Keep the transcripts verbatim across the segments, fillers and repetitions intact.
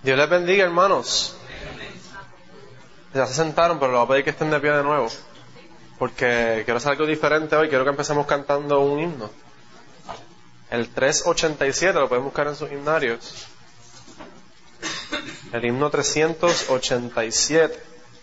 Dios les bendiga, hermanos. Ya se sentaron, pero les voy a pedir que estén de pie de nuevo, porque quiero hacer algo diferente hoy. Quiero que empecemos cantando un himno. El trescientos ochenta y siete lo pueden buscar en sus himnarios. El himno trescientos ochenta y siete.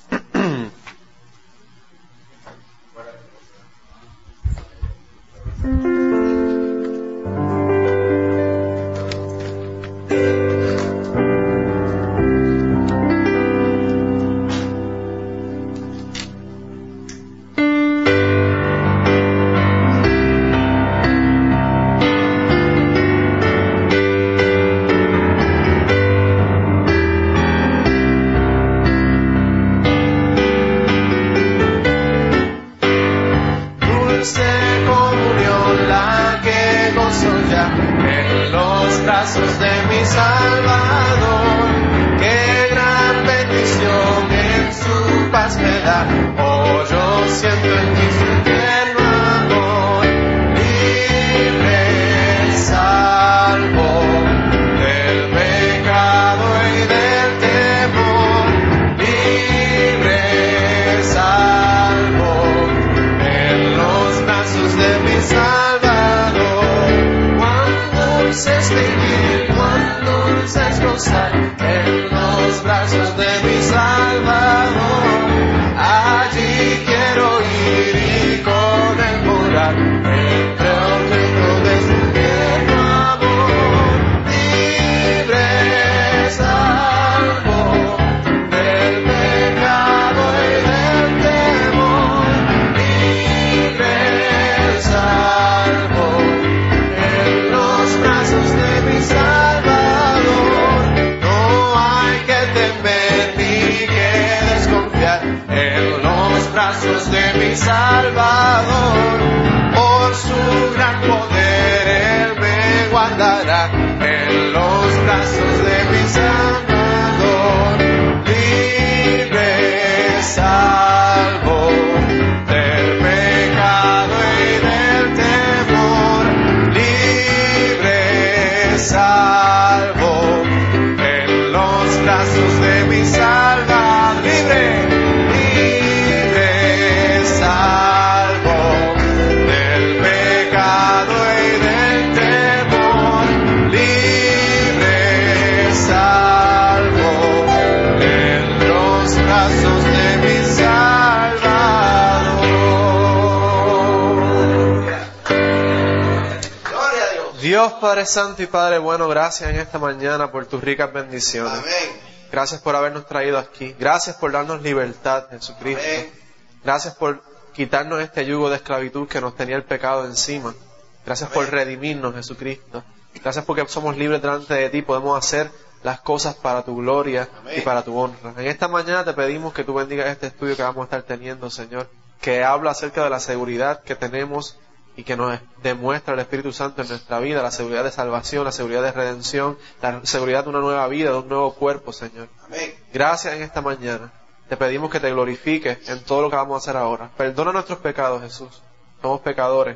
Dios Padre Santo y Padre Bueno, gracias en esta mañana por tus ricas bendiciones. Amén. Gracias por habernos traído aquí. Gracias por darnos libertad, Jesucristo. Amén. Gracias por quitarnos este yugo de esclavitud que nos tenía el pecado encima. Gracias Amén. por redimirnos, Jesucristo. Gracias porque somos libres delante de ti. Podemos hacer las cosas para tu gloria Amén. y para tu honra. En esta mañana te pedimos que tú bendigas este estudio que vamos a estar teniendo, Señor, que habla acerca de la seguridad que tenemos y que nos demuestra el Espíritu Santo en nuestra vida, la seguridad de salvación, la seguridad de redención, la seguridad de una nueva vida, de un nuevo cuerpo, Señor. Amén. Gracias en esta mañana. Te pedimos que te glorifiques en todo lo que vamos a hacer ahora. Perdona nuestros pecados, Jesús. Somos pecadores.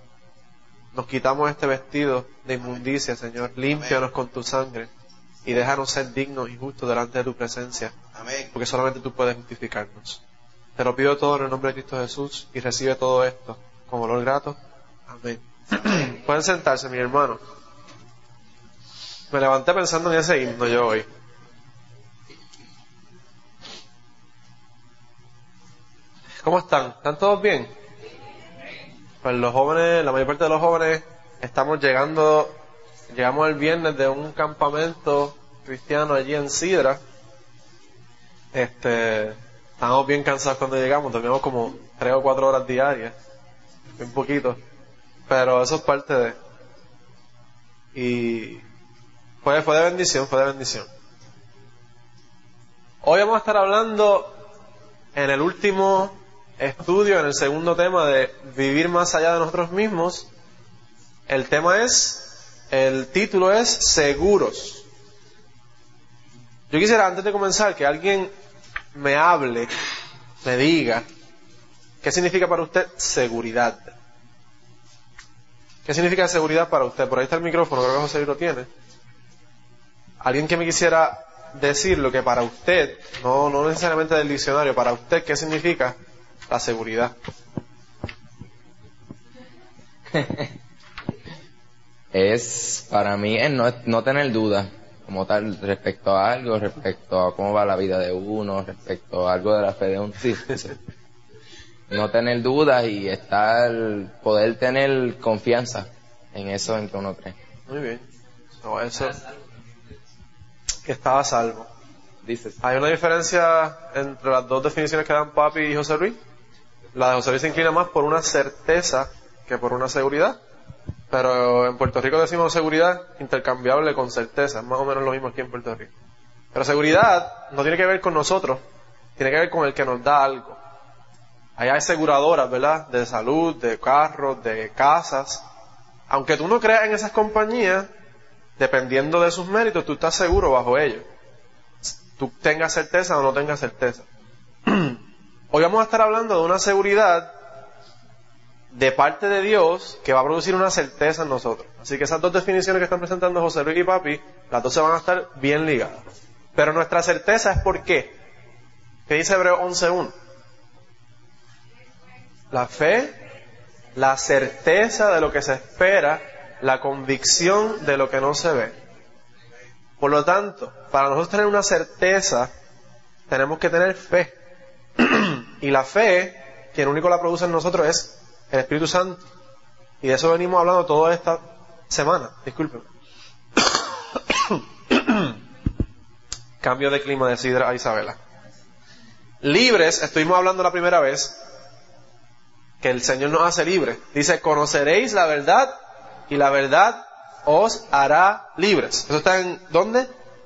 Nos quitamos este vestido de inmundicia, Señor. Límpianos con tu sangre y déjanos ser dignos y justos delante de tu presencia, Amén. porque solamente tú puedes justificarnos. Te lo pido todo en el nombre de Cristo Jesús y recibe todo esto con olor grato. Amén. Pueden sentarse, mi hermano. Me levanté pensando en ese himno yo hoy. ¿Cómo están? ¿Están todos bien? Pues los jóvenes, la mayor parte de los jóvenes, estamos llegando, llegamos el viernes de un campamento cristiano allí en Sidra. Este, estamos bien cansados cuando llegamos, dormimos como tres o cuatro horas diarias. Un poquito, pero eso es parte de, y fue, fue de bendición, fue de bendición. Hoy vamos a estar hablando en el último estudio, en el segundo tema de vivir más allá de nosotros mismos. El tema es, el título es Seguros. Yo quisiera, antes de comenzar, que alguien me hable, me diga, ¿qué significa para usted seguridad? ¿Qué significa seguridad para usted? Por ahí está el micrófono, creo que José lo tiene. ¿Alguien que me quisiera decir lo que para usted, no, no necesariamente del diccionario, para usted, ¿qué significa la seguridad? Es, para mí, es no, no tener dudas como tal respecto a algo, respecto a cómo va la vida de uno, respecto a algo de la fe de un sí. No tener dudas y estar, poder tener confianza en eso en que uno cree. Muy bien. So, eso, que estaba a salvo. Dices. ¿Hay una diferencia entre las dos definiciones que dan Papi y José Luis? La de José Luis se inclina más por una certeza que por una seguridad. Pero en Puerto Rico decimos seguridad intercambiable con certeza. Es más o menos lo mismo aquí en Puerto Rico. Pero seguridad no tiene que ver con nosotros. Tiene que ver con el que nos da algo. Allá hay aseguradoras, ¿verdad? De salud, de carros, de casas. Aunque tú no creas en esas compañías, dependiendo de sus méritos, tú estás seguro bajo ellos. Tú tengas certeza o no tengas certeza. Hoy vamos a estar hablando de una seguridad de parte de Dios que va a producir una certeza en nosotros. Así que esas dos definiciones que están presentando José Luis y Papi, las dos se van a estar bien ligadas. Pero nuestra certeza es ¿por qué? ¿Qué dice Hebreos once uno? La fe, la certeza de lo que se espera, la convicción de lo que no se ve. Por lo tanto, para nosotros tener una certeza, tenemos que tener fe. Y la fe, quien único la produce en nosotros es el Espíritu Santo. Y de eso venimos hablando toda esta semana. Disculpen. Cambio de clima de Sidra a Isabela. Libres, estuvimos hablando la primera vez que el Señor nos hace libres. Dice, conoceréis la verdad y la verdad os hará libres. Eso está en, ¿dónde?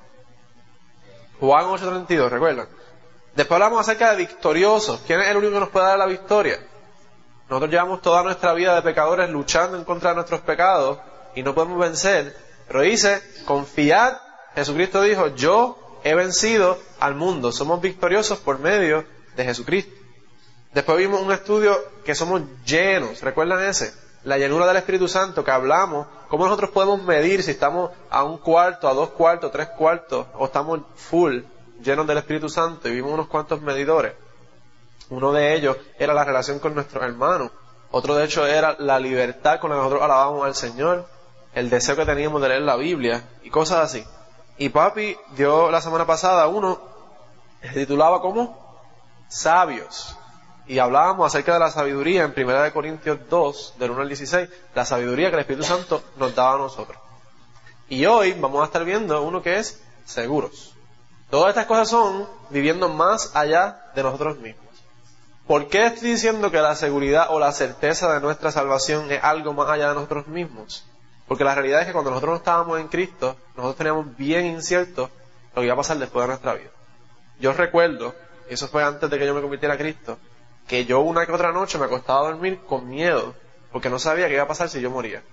Juan ocho treinta y dos, ¿recuerdan? Después hablamos acerca de victoriosos. ¿Quién es el único que nos puede dar la victoria? Nosotros llevamos toda nuestra vida de pecadores luchando en contra de nuestros pecados y no podemos vencer. Pero dice, confiad, Jesucristo dijo, yo he vencido al mundo. Somos victoriosos por medio de Jesucristo. Después vimos un estudio que somos llenos. ¿Recuerdan ese? La llenura del Espíritu Santo que hablamos. ¿Cómo nosotros podemos medir si estamos a un cuarto, a dos cuartos, tres cuartos o estamos full, llenos del Espíritu Santo? Y vimos unos cuantos medidores. Uno de ellos era la relación con nuestros hermanos. Otro de hecho era la libertad con la que nosotros alabamos al Señor. El deseo que teníamos de leer la Biblia y cosas así. Y Papi dio la semana pasada uno que se titulaba ¿cómo? Sabios. Y hablábamos acerca de la sabiduría en primera de Corintios dos, del uno al dieciséis, la sabiduría que el Espíritu Santo nos daba a nosotros. Y hoy vamos a estar viendo uno que es seguros. Todas estas cosas son viviendo más allá de nosotros mismos. ¿Por qué estoy diciendo que la seguridad o la certeza de nuestra salvación es algo más allá de nosotros mismos? Porque la realidad es que cuando nosotros no estábamos en Cristo, nosotros teníamos bien incierto lo que iba a pasar después de nuestra vida. Yo recuerdo, y eso fue antes de que yo me convirtiera a Cristo, que yo una que otra noche me acostaba a dormir con miedo, porque no sabía qué iba a pasar si yo moría.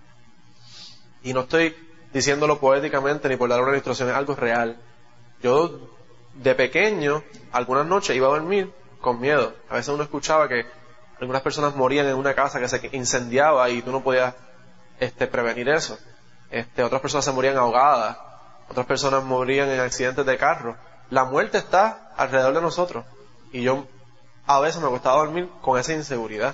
Y no estoy diciéndolo poéticamente ni por dar una ilustración, es algo real. Yo, de pequeño, algunas noches iba a dormir con miedo. A veces uno escuchaba que algunas personas morían en una casa que se incendiaba y tú no podías este, prevenir eso. Este, otras personas se morían ahogadas, otras personas morían en accidentes de carro. La muerte está alrededor de nosotros. Y yo a veces me acostaba a dormir con esa inseguridad.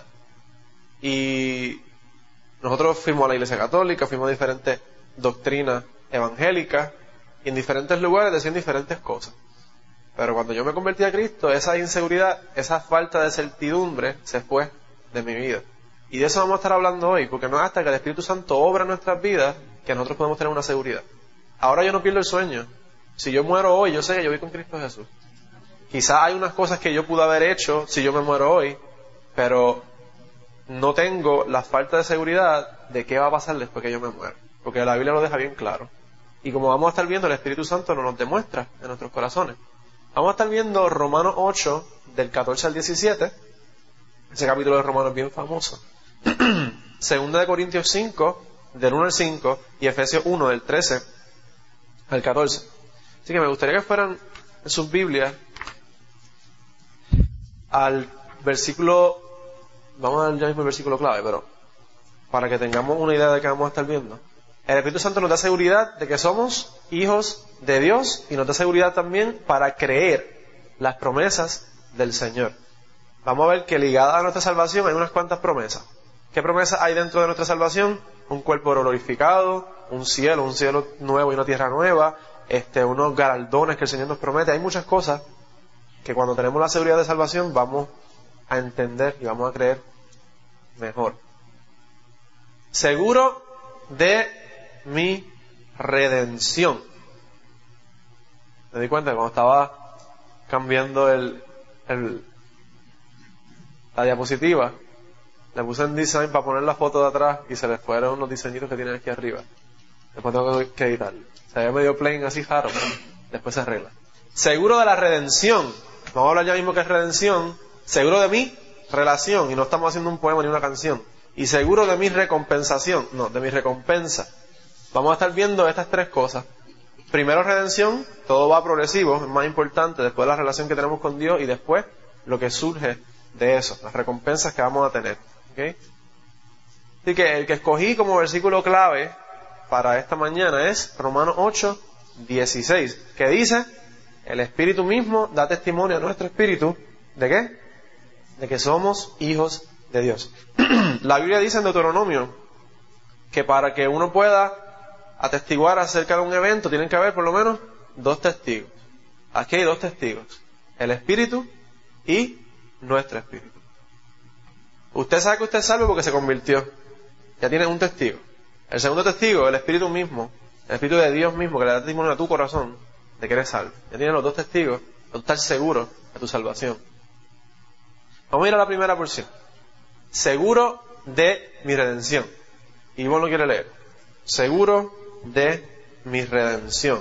Y nosotros fuimos a la Iglesia Católica, fuimos a diferentes doctrinas evangélicas, y en diferentes lugares decían diferentes cosas. Pero cuando yo me convertí a Cristo, esa inseguridad, esa falta de certidumbre se fue de mi vida. Y de eso vamos a estar hablando hoy, porque no es hasta que el Espíritu Santo obra en nuestras vidas que nosotros podemos tener una seguridad. Ahora yo no pierdo el sueño. Si yo muero hoy, yo sé que yo voy con Cristo Jesús. Quizás hay unas cosas que yo pude haber hecho si yo me muero hoy, pero no tengo la falta de seguridad de qué va a pasar después que yo me muera. Porque la Biblia lo deja bien claro. Y como vamos a estar viendo, el Espíritu Santo nos lo demuestra en nuestros corazones. Vamos a estar viendo Romanos ocho, del catorce al diecisiete. Ese capítulo de Romanos es bien famoso. Segunda de Corintios cinco, del uno al cinco, y Efesios uno, del trece al catorce. Así que me gustaría que fueran en sus Biblias al versículo, vamos a dar ya mismo el versículo clave, pero para que tengamos una idea de qué vamos a estar viendo. El Espíritu Santo nos da seguridad de que somos hijos de Dios y nos da seguridad también para creer las promesas del Señor. Vamos a ver que ligada a nuestra salvación hay unas cuantas promesas. ¿Qué promesas hay dentro de nuestra salvación? Un cuerpo glorificado, un cielo, un cielo nuevo y una tierra nueva, este, unos galardones que el Señor nos promete. Hay muchas cosas que cuando tenemos la seguridad de salvación vamos a entender y vamos a creer mejor. Seguro de mi redención. Me di cuenta que cuando estaba cambiando el, el la diapositiva, le puse en design para poner la foto de atrás y se les fueron unos diseñitos que tienen aquí arriba. Después tengo que editarlo. Se ve medio plain así raro, pero después se arregla. Seguro de la redención. Vamos a hablar ya mismo que es redención. Seguro de mi relación. Y no estamos haciendo un poema ni una canción. Y seguro de mi recompensación. No, de mi recompensa. Vamos a estar viendo estas tres cosas. Primero redención. Todo va progresivo. Es más importante. Después la relación que tenemos con Dios. Y después lo que surge de eso. Las recompensas que vamos a tener. ¿Okay? Así que el que escogí como versículo clave para esta mañana es Romanos ocho, dieciséis, que dice: el Espíritu mismo da testimonio a nuestro espíritu, ¿de qué? De que somos hijos de Dios. La Biblia dice en Deuteronomio que para que uno pueda atestiguar acerca de un evento tienen que haber por lo menos dos testigos. Aquí hay dos testigos, el Espíritu y nuestro espíritu. Usted sabe que usted es salvo porque se convirtió. Ya tiene un testigo. El segundo testigo, el Espíritu mismo, el Espíritu de Dios mismo, que le da testimonio a tu corazón de que eres salvo. Ya tienes los dos testigos, de estar seguro de tu salvación. Vamos a ir a la primera porción. Seguro de mi redención. Y vos lo quiere leer. Seguro de mi redención.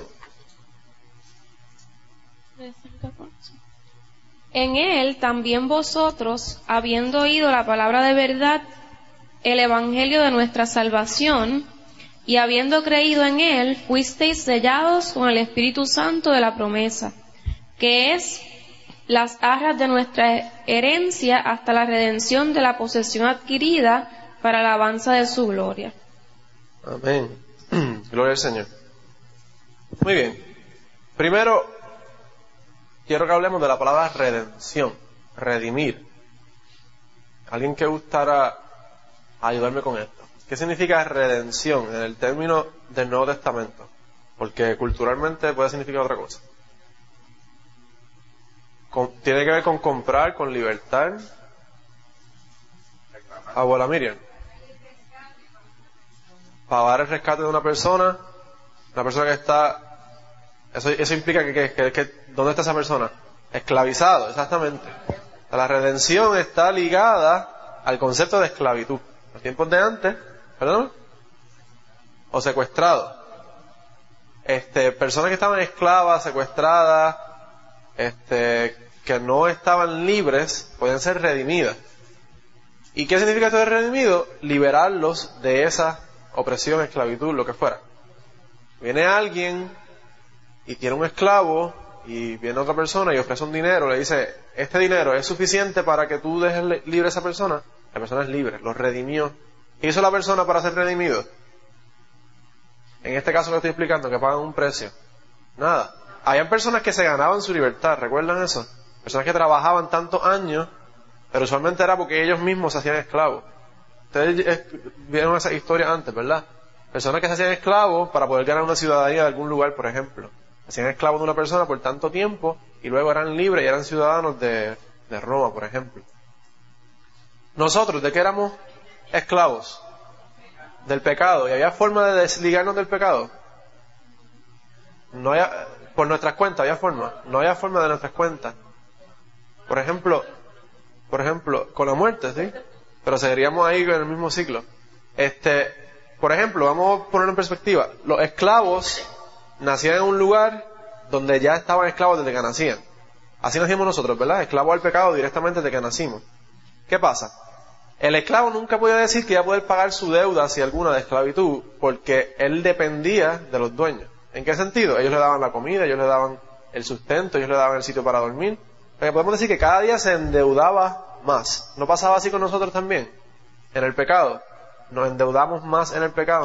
En él también vosotros, habiendo oído la palabra de verdad, el evangelio de nuestra salvación, y habiendo creído en él, fuisteis sellados con el Espíritu Santo de la promesa, que es las arras de nuestra herencia hasta la redención de la posesión adquirida para la alabanza de su gloria. Amén. Gloria al Señor. Muy bien. Primero, quiero que hablemos de la palabra redención, redimir. ¿Alguien que gustara ayudarme con esto? ¿Qué significa redención en el término del Nuevo Testamento? Porque culturalmente puede significar otra cosa. Con, tiene que ver con comprar, con libertad. Abuela Miriam. Pagar el rescate de una persona, una persona que está... Eso, eso implica que, que, que, que... ¿Dónde está esa persona? Esclavizado, exactamente. La redención está ligada al concepto de esclavitud. Los tiempos de antes, ¿perdón? O secuestrado. Este, personas que estaban esclavas, secuestradas, este, que no estaban libres, podían ser redimidas. ¿Y qué significa esto de redimido? Liberarlos de esa opresión, esclavitud, lo que fuera. Viene alguien y tiene un esclavo y viene otra persona y ofrece un dinero, le dice, este dinero es suficiente para que tú dejes libre a esa persona. La persona es libre, lo redimió. ¿Qué hizo la persona para ser redimido? En este caso que estoy explicando, que pagan un precio. Nada. Habían personas que se ganaban su libertad, ¿recuerdan eso? Personas que trabajaban tantos años, pero usualmente era porque ellos mismos se hacían esclavos. Ustedes vieron esa historia antes, ¿verdad? Personas que se hacían esclavos para poder ganar una ciudadanía de algún lugar, por ejemplo. Se hacían esclavos de una persona por tanto tiempo y luego eran libres y eran ciudadanos de, de Roma, por ejemplo. Nosotros, ¿de qué éramos esclavos? Del pecado. ¿Y había forma de desligarnos del pecado? No había, por nuestras cuentas, había forma. No había forma de nuestras cuentas. Por ejemplo, por ejemplo, con la muerte, ¿sí? Pero seguiríamos ahí en el mismo ciclo. Este, por ejemplo, vamos a ponerlo en perspectiva. Los esclavos nacían en un lugar donde ya estaban esclavos desde que nacían. Así nacimos nosotros, ¿verdad? Esclavos al pecado directamente desde que nacimos. ¿Qué pasa? El esclavo nunca podía decir que iba a poder pagar su deuda, si alguna, de esclavitud, porque él dependía de los dueños. ¿En qué sentido? Ellos le daban la comida, ellos le daban el sustento, ellos le daban el sitio para dormir. Porque podemos decir que cada día se endeudaba más. ¿No pasaba así con nosotros también? En el pecado. ¿Nos endeudamos más en el pecado? No.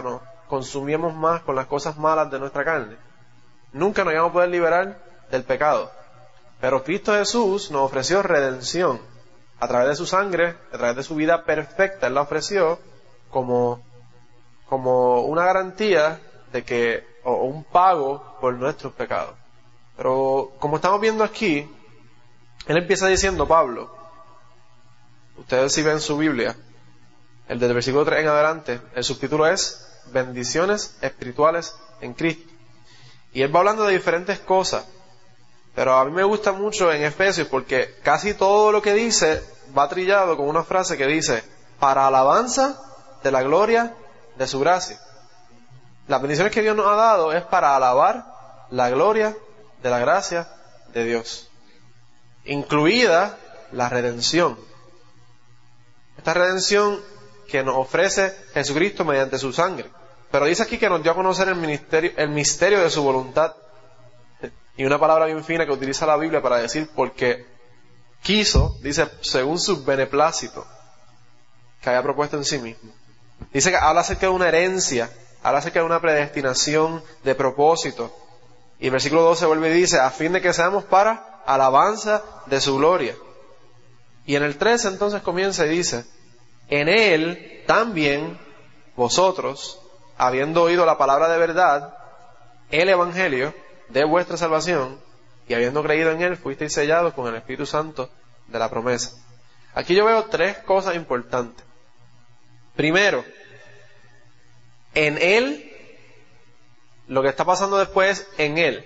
consumíamos más con las cosas malas de nuestra carne, nunca nos íbamos a poder liberar del pecado. Pero Cristo Jesús nos ofreció redención a través de su sangre, a través de su vida perfecta. Él la ofreció como, como una garantía de que, o un pago por nuestros pecados. Pero como estamos viendo aquí, él empieza diciendo, Pablo, ustedes si ven su Biblia, el del versículo tres en adelante, el subtítulo es Bendiciones espirituales en Cristo. Y él va hablando de diferentes cosas, pero a mí me gusta mucho en Efesios porque casi todo lo que dice va trillado con una frase que dice, para alabanza de la gloria de su gracia. Las bendiciones que Dios nos ha dado es para alabar la gloria de la gracia de Dios, incluida la redención. Esta redención que nos ofrece Jesucristo mediante su sangre. Pero dice aquí que nos dio a conocer el, ministerio, el misterio de su voluntad. Y una palabra bien fina que utiliza la Biblia para decir porque quiso, dice, según su beneplácito que haya propuesto en sí mismo. Dice que habla acerca de una herencia, habla acerca de una predestinación de propósito. Y el versículo doce vuelve y dice, a fin de que seamos para alabanza de su gloria. Y en el trece entonces comienza y dice, en él también vosotros, habiendo oído la palabra de verdad, el evangelio de vuestra salvación, y habiendo creído en él, fuisteis sellados con el Espíritu Santo de la promesa. Aquí yo veo tres cosas importantes. Primero, en él, lo que está pasando después es en él.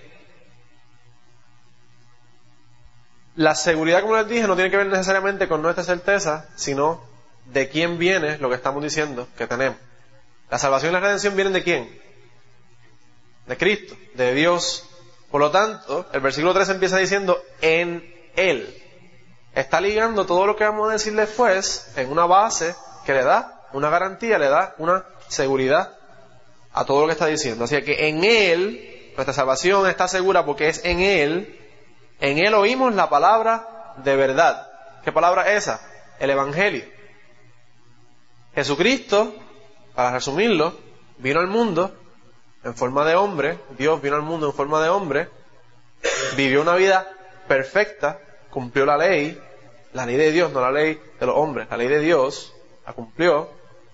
La seguridad, como les dije, no tiene que ver necesariamente con nuestra certeza, sino de quién viene lo que estamos diciendo que tenemos. La salvación y la redención vienen de quién? De Cristo, de Dios. Por lo tanto, el versículo tres empieza diciendo en Él. Está ligando todo lo que vamos a decir después en una base que le da una garantía, le da una seguridad a todo lo que está diciendo. Así que en Él, nuestra salvación está segura porque es en Él. En Él oímos la palabra de verdad. ¿Qué palabra es esa? El Evangelio. Jesucristo, para resumirlo, vino al mundo en forma de hombre. Dios vino al mundo en forma de hombre. Vivió una vida perfecta. Cumplió la ley. La ley de Dios, no la ley de los hombres. La ley de Dios la cumplió.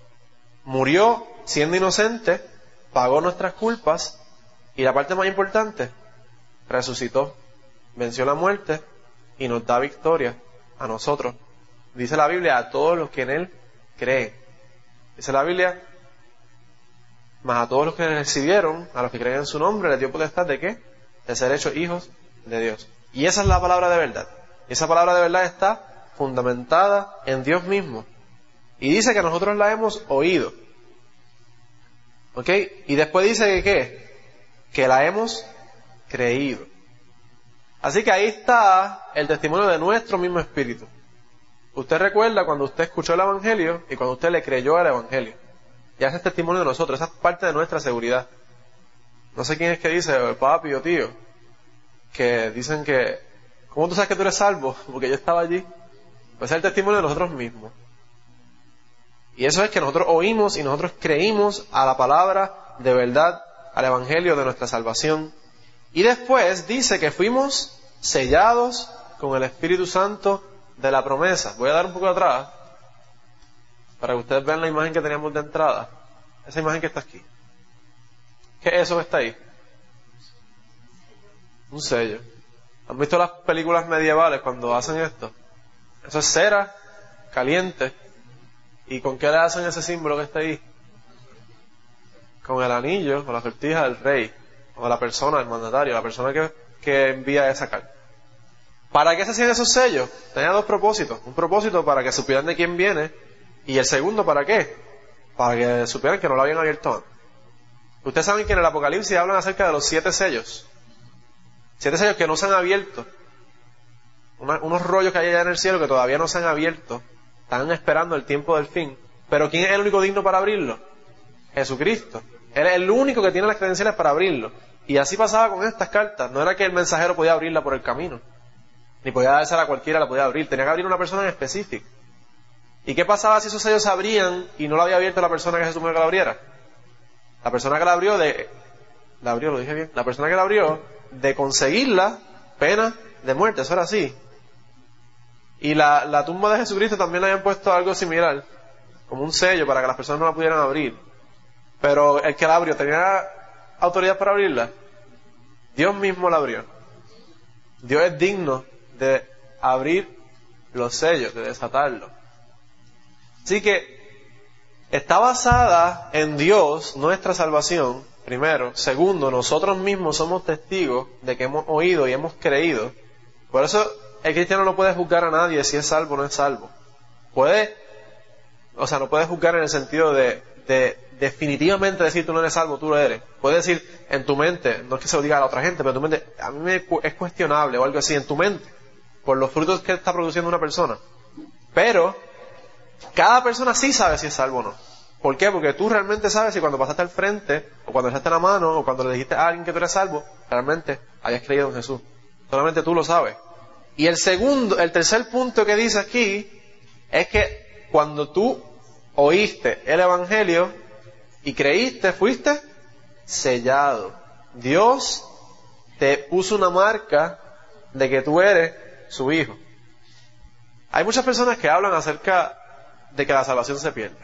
Murió siendo inocente. Pagó nuestras culpas. Y la parte más importante, resucitó. Venció la muerte y nos da victoria a nosotros. Dice la Biblia, a todos los que en Él creen. Dice la Biblia, más a todos los que le recibieron, a los que creen en su nombre, les dio potestad de ¿qué? De ser hechos hijos de Dios. Y esa es la palabra de verdad. Y esa palabra de verdad está fundamentada en Dios mismo. Y dice que nosotros la hemos oído. ¿Ok? Y después dice que ¿qué? Que la hemos creído. Así que ahí está el testimonio de nuestro mismo espíritu. Usted recuerda cuando usted escuchó el Evangelio y cuando usted le creyó al Evangelio. Ya ese es testimonio de nosotros, esa es parte de nuestra seguridad. No sé quién es que dice, papi o tío, que dicen que, ¿cómo tú sabes que tú eres salvo? Porque yo estaba allí. Pues es el testimonio de nosotros mismos. Y eso es que nosotros oímos y nosotros creímos a la palabra de verdad, al Evangelio de nuestra salvación. Y después dice que fuimos sellados con el Espíritu Santo de la promesa. Voy a dar un poco atrás para que ustedes vean la imagen que teníamos de entrada. Esa imagen que está aquí. ¿Qué es eso que está ahí? Un sello. ¿Han visto las películas medievales cuando hacen esto? Eso es cera caliente. ¿Y con qué le hacen ese símbolo que está ahí? Con el anillo, con la sortija del rey. O la persona, el mandatario, la persona que, que envía esa carta. ¿Para qué se hacían esos sellos? Tenía dos propósitos. Un propósito para que supieran de quién viene. Y el segundo, ¿para qué? Para que supieran que no lo habían abierto antes. Ustedes saben que en el Apocalipsis hablan acerca de los siete sellos. Siete sellos que no se han abierto. Una, unos rollos que hay allá en el cielo que todavía no se han abierto. Están esperando el tiempo del fin. Pero ¿quién es el único digno para abrirlo? Jesucristo. Él es el único que tiene las credenciales para abrirlo. Y así pasaba con estas cartas. No era que el mensajero podía abrirla por el camino. Ni podía dársela a cualquiera, la podía abrir. Tenía que abrir una persona en específico. ¿Y qué pasaba si esos sellos se abrían y no lo había abierto la persona que se suponía que la abriera? La persona que la abrió de, la abrió, lo dije bien, la persona que la abrió, de conseguirla, pena de muerte, eso era así. Y la, la tumba de Jesucristo también le habían puesto algo similar, como un sello para que las personas no la pudieran abrir. Pero el que la abrió, ¿tenía autoridad para abrirla? Dios mismo la abrió. Dios es digno de abrir los sellos, de desatarlos. Así que está basada en Dios nuestra salvación, primero. Segundo, nosotros mismos somos testigos de que hemos oído y hemos creído. Por eso el cristiano no puede juzgar a nadie si es salvo o no es salvo. Puede, o sea, no puede juzgar en el sentido de, de definitivamente decir tú no eres salvo, tú lo eres. Puede decir en tu mente, no es que se lo diga a la otra gente, pero en tu mente, a mí me, es cuestionable o algo así, en tu mente, por los frutos que está produciendo una persona. Pero cada persona sí sabe si es salvo o no. ¿Por qué? Porque tú realmente sabes si cuando pasaste al frente, o cuando echaste la mano, o cuando le dijiste a alguien que tú eres salvo, realmente hayas creído en Jesús. Solamente tú lo sabes. Y el segundo, el tercer punto que dice aquí, es que cuando tú oíste el Evangelio y creíste, fuiste sellado. Dios te puso una marca de que tú eres su hijo. Hay muchas personas que hablan acerca de que la salvación se pierde.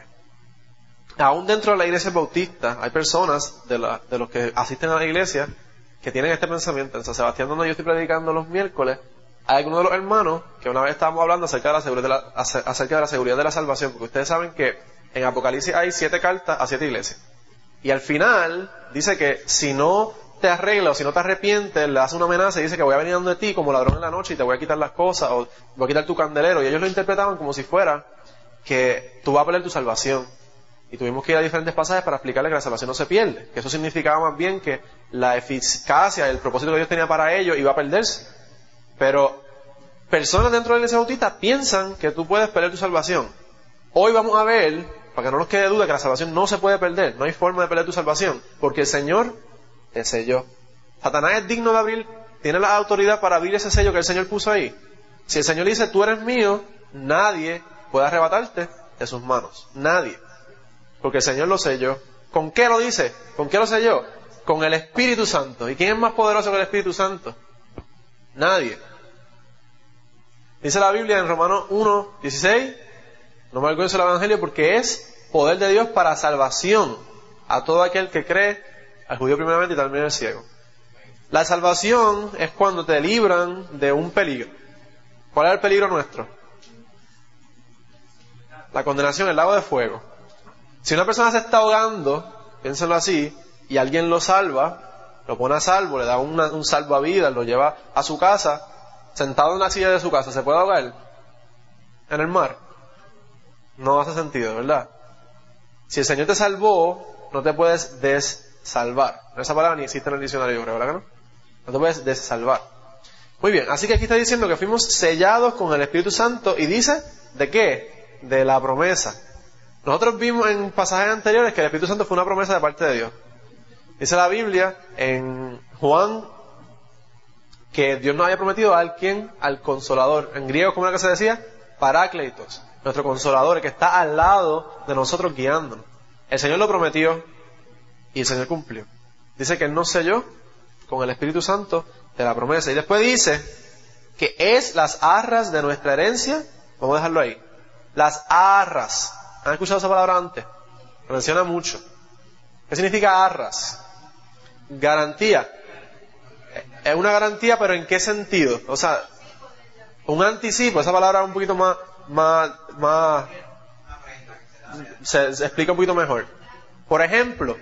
Aún dentro de la iglesia bautista hay personas de, la, de los que asisten a la iglesia que tienen este pensamiento. En San Sebastián, donde yo estoy predicando los miércoles, hay algunos de los hermanos que una vez estábamos hablando acerca de la seguridad de la, acerca de la seguridad de la salvación, porque ustedes saben que en Apocalipsis hay siete cartas a siete iglesias. Y al final dice que si no te arreglas o si no te arrepientes, le hace una amenaza y dice que voy a venir donde ti como ladrón en la noche y te voy a quitar las cosas, o voy a quitar tu candelero. Y ellos lo interpretaban como si fuera que tú vas a perder tu salvación. Y tuvimos que ir a diferentes pasajes para explicarle que la salvación no se pierde. Que eso significaba más bien que la eficacia, el propósito que Dios tenía para ellos iba a perderse. Pero personas dentro de la iglesia bautista piensan que tú puedes perder tu salvación. Hoy vamos a ver, para que no nos quede duda, que la salvación no se puede perder. No hay forma de perder tu salvación. Porque el Señor te selló. Satanás es digno de abrir, tiene la autoridad para abrir ese sello que el Señor puso ahí. Si el Señor dice, tú eres mío, nadie puede arrebatarte de sus manos. Nadie. Porque el Señor lo selló. ¿Con qué lo dice? ¿Con qué lo selló? Con el Espíritu Santo. ¿Y quién es más poderoso que el Espíritu Santo? Nadie. Dice la Biblia en Romanos uno, dieciséis, no me avergüenzo del Evangelio porque es poder de Dios para salvación a todo aquel que cree, al judío primeramente y también al ciego. La salvación es cuando te libran de un peligro. ¿Cuál es el peligro nuestro? La condenación, el lago de fuego. Si una persona se está ahogando, piénsenlo así, y alguien lo salva, lo pone a salvo, le da una, un salvavidas, lo lleva a su casa, sentado en la silla de su casa, ¿se puede ahogar en el mar? No hace sentido, ¿verdad? Si el Señor te salvó, no te puedes dessalvar. Esa palabra ni existe en el diccionario, yo creo, ¿verdad que no? No te puedes dessalvar. Muy bien, así que aquí está diciendo que fuimos sellados con el Espíritu Santo, y dice, ¿de qué? De la promesa. Nosotros vimos en pasajes anteriores que el Espíritu Santo fue una promesa de parte de Dios. Dice la Biblia en Juan que Dios nos había prometido a alguien, al Consolador. En griego, ¿cómo era que se decía? Paráclitos, nuestro Consolador, el que está al lado de nosotros guiándonos. El Señor lo prometió y el Señor cumplió. Dice que Él nos selló con el Espíritu Santo de la promesa. Y después dice que es las arras de nuestra herencia. Vamos a dejarlo ahí. Las arras. ¿Han escuchado esa palabra antes? Lo menciona mucho. ¿Qué significa arras? Garantía. Es una garantía, pero ¿en qué sentido? O sea, un anticipo. Esa palabra es un poquito más, más, más, se, se explica un poquito mejor. Por ejemplo,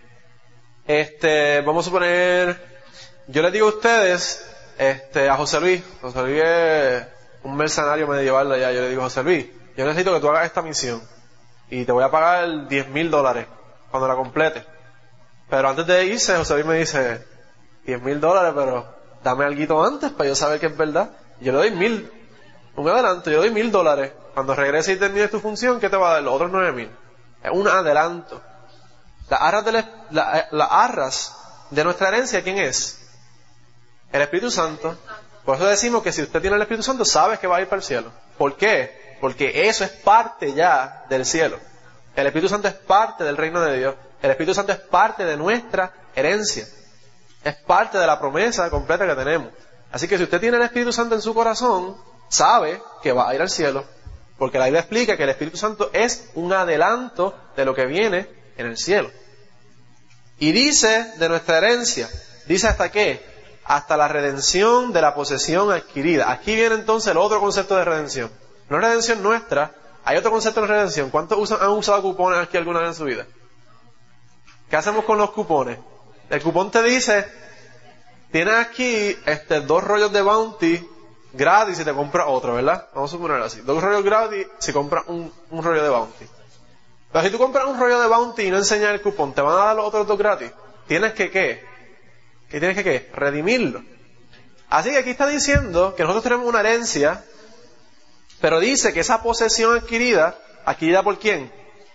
este, vamos a suponer, yo les digo a ustedes, este, a José Luis, José Luis es un mercenario medieval allá, yo le digo, José Luis, yo necesito que tú hagas esta misión y te voy a pagar diez mil dólares cuando la complete. Pero antes de irse, José Luis me dice, diez mil dólares, pero dame alguito antes para yo saber que es verdad. Y yo le doy mil, un adelanto, yo le doy mil dólares. Cuando regrese y termines tu función, ¿qué te va a dar? Los otros nueve mil. Es un adelanto. Las arras de, la, la, las arras de nuestra herencia, ¿quién es? El Espíritu Santo. Por eso decimos que si usted tiene el Espíritu Santo, sabes que va a ir para el cielo. ¿Por qué? Porque eso es parte ya del cielo. El Espíritu Santo es parte del reino de Dios. El Espíritu Santo es parte de nuestra herencia. Es parte de la promesa completa que tenemos. Así que si usted tiene el Espíritu Santo en su corazón, sabe que va a ir al cielo. Porque la Biblia explica que el Espíritu Santo es un adelanto de lo que viene en el cielo. Y dice de nuestra herencia, dice hasta qué, hasta la redención de la posesión adquirida. Aquí viene entonces el otro concepto de redención. No es redención nuestra, hay otro concepto de redención. ¿Cuántos usan, han usado cupones aquí alguna vez en su vida? ¿Qué hacemos con los cupones? El cupón te dice, tienes aquí este, dos rollos de Bounty gratis si te compras otro, ¿verdad? Vamos a suponerlo así. Dos rollos gratis si compras un, un rollo de Bounty. Pero si tú compras un rollo de Bounty y no enseñas el cupón, ¿te van a dar los otros dos gratis? Tienes que, ¿qué? ¿Qué tienes que, qué? Redimirlo. Así que aquí está diciendo que nosotros tenemos una herencia, pero dice que esa posesión adquirida, ¿adquirida por quién?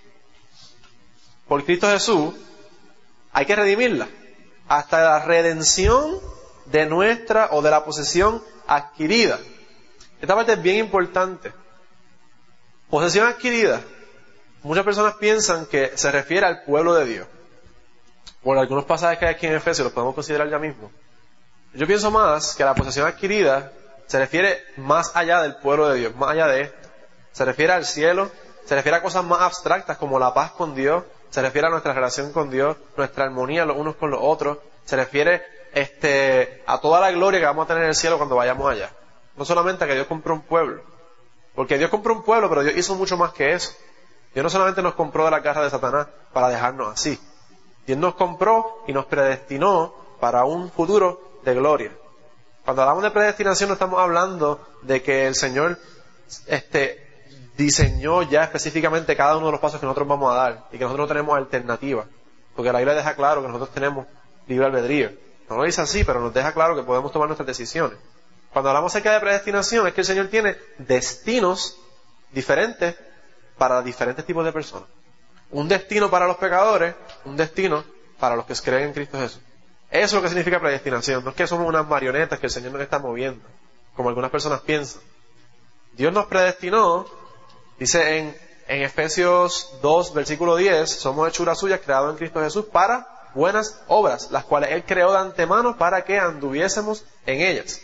Por Cristo Jesús, hay que redimirla. Hasta la redención de nuestra o de la posesión adquirida. Esta parte es bien importante. Posesión adquirida. Muchas personas piensan que se refiere al pueblo de Dios. Por algunos pasajes que hay aquí en Efesios, los podemos considerar ya mismo. Yo pienso más que la posesión adquirida se refiere más allá del pueblo de Dios, más allá de esto. Se refiere al cielo, se refiere a cosas más abstractas como la paz con Dios, se refiere a nuestra relación con Dios, nuestra armonía los unos con los otros, se refiere este, a toda la gloria que vamos a tener en el cielo cuando vayamos allá. No solamente a que Dios compró un pueblo, porque Dios compró un pueblo, pero Dios hizo mucho más que eso. Dios no solamente nos compró de la garra de Satanás para dejarnos así. Dios nos compró y nos predestinó para un futuro de gloria. Cuando hablamos de predestinación no estamos hablando de que el Señor este, diseñó ya específicamente cada uno de los pasos que nosotros vamos a dar y que nosotros no tenemos alternativa. Porque la Biblia deja claro que nosotros tenemos libre albedrío. No lo dice así, pero nos deja claro que podemos tomar nuestras decisiones. Cuando hablamos acerca de predestinación es que el Señor tiene destinos diferentes para diferentes tipos de personas. Un destino para los pecadores, un destino para los que creen en Cristo Jesús. Eso es lo que significa predestinación. No es que somos unas marionetas que el Señor nos está moviendo, como algunas personas piensan. Dios nos predestinó, dice en, en Efesios dos, versículo diez, somos hechuras suyas, creados en Cristo Jesús, para buenas obras, las cuales Él creó de antemano para que anduviésemos en ellas.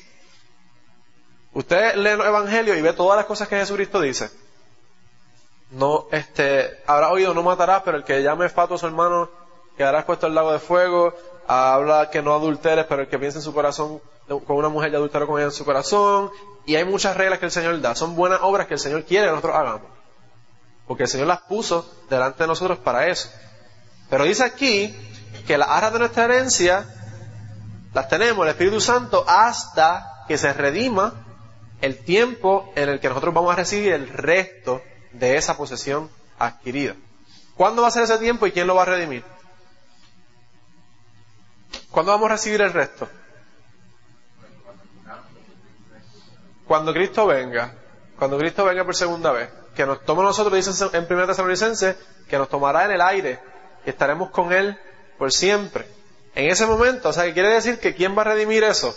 Usted lee los evangelios y ve todas las cosas que Jesucristo dice. No, este, habrá oído, no matarás, pero el que llame fatuo a su hermano quedará expuesto al lago de fuego. Habla que no adulteres, pero el que piense en su corazón con una mujer ya adulteró con ella en su corazón. Y hay muchas reglas que el Señor da. Son buenas obras que el Señor quiere que nosotros hagamos. Porque el Señor las puso delante de nosotros para eso. Pero dice aquí que las arras de nuestra herencia las tenemos, el Espíritu Santo, hasta que se redima el tiempo en el que nosotros vamos a recibir el resto de esa posesión adquirida. ¿Cuándo va a ser ese tiempo y quién lo va a redimir? ¿Cuándo vamos a recibir el resto? Cuando Cristo venga. Cuando Cristo venga por segunda vez. Que nos tome nosotros, dice en primera Tesalonicenses, que nos tomará en el aire. Que estaremos con Él por siempre. En ese momento, o sea, ¿qué quiere decir? Que ¿quién va a redimir eso?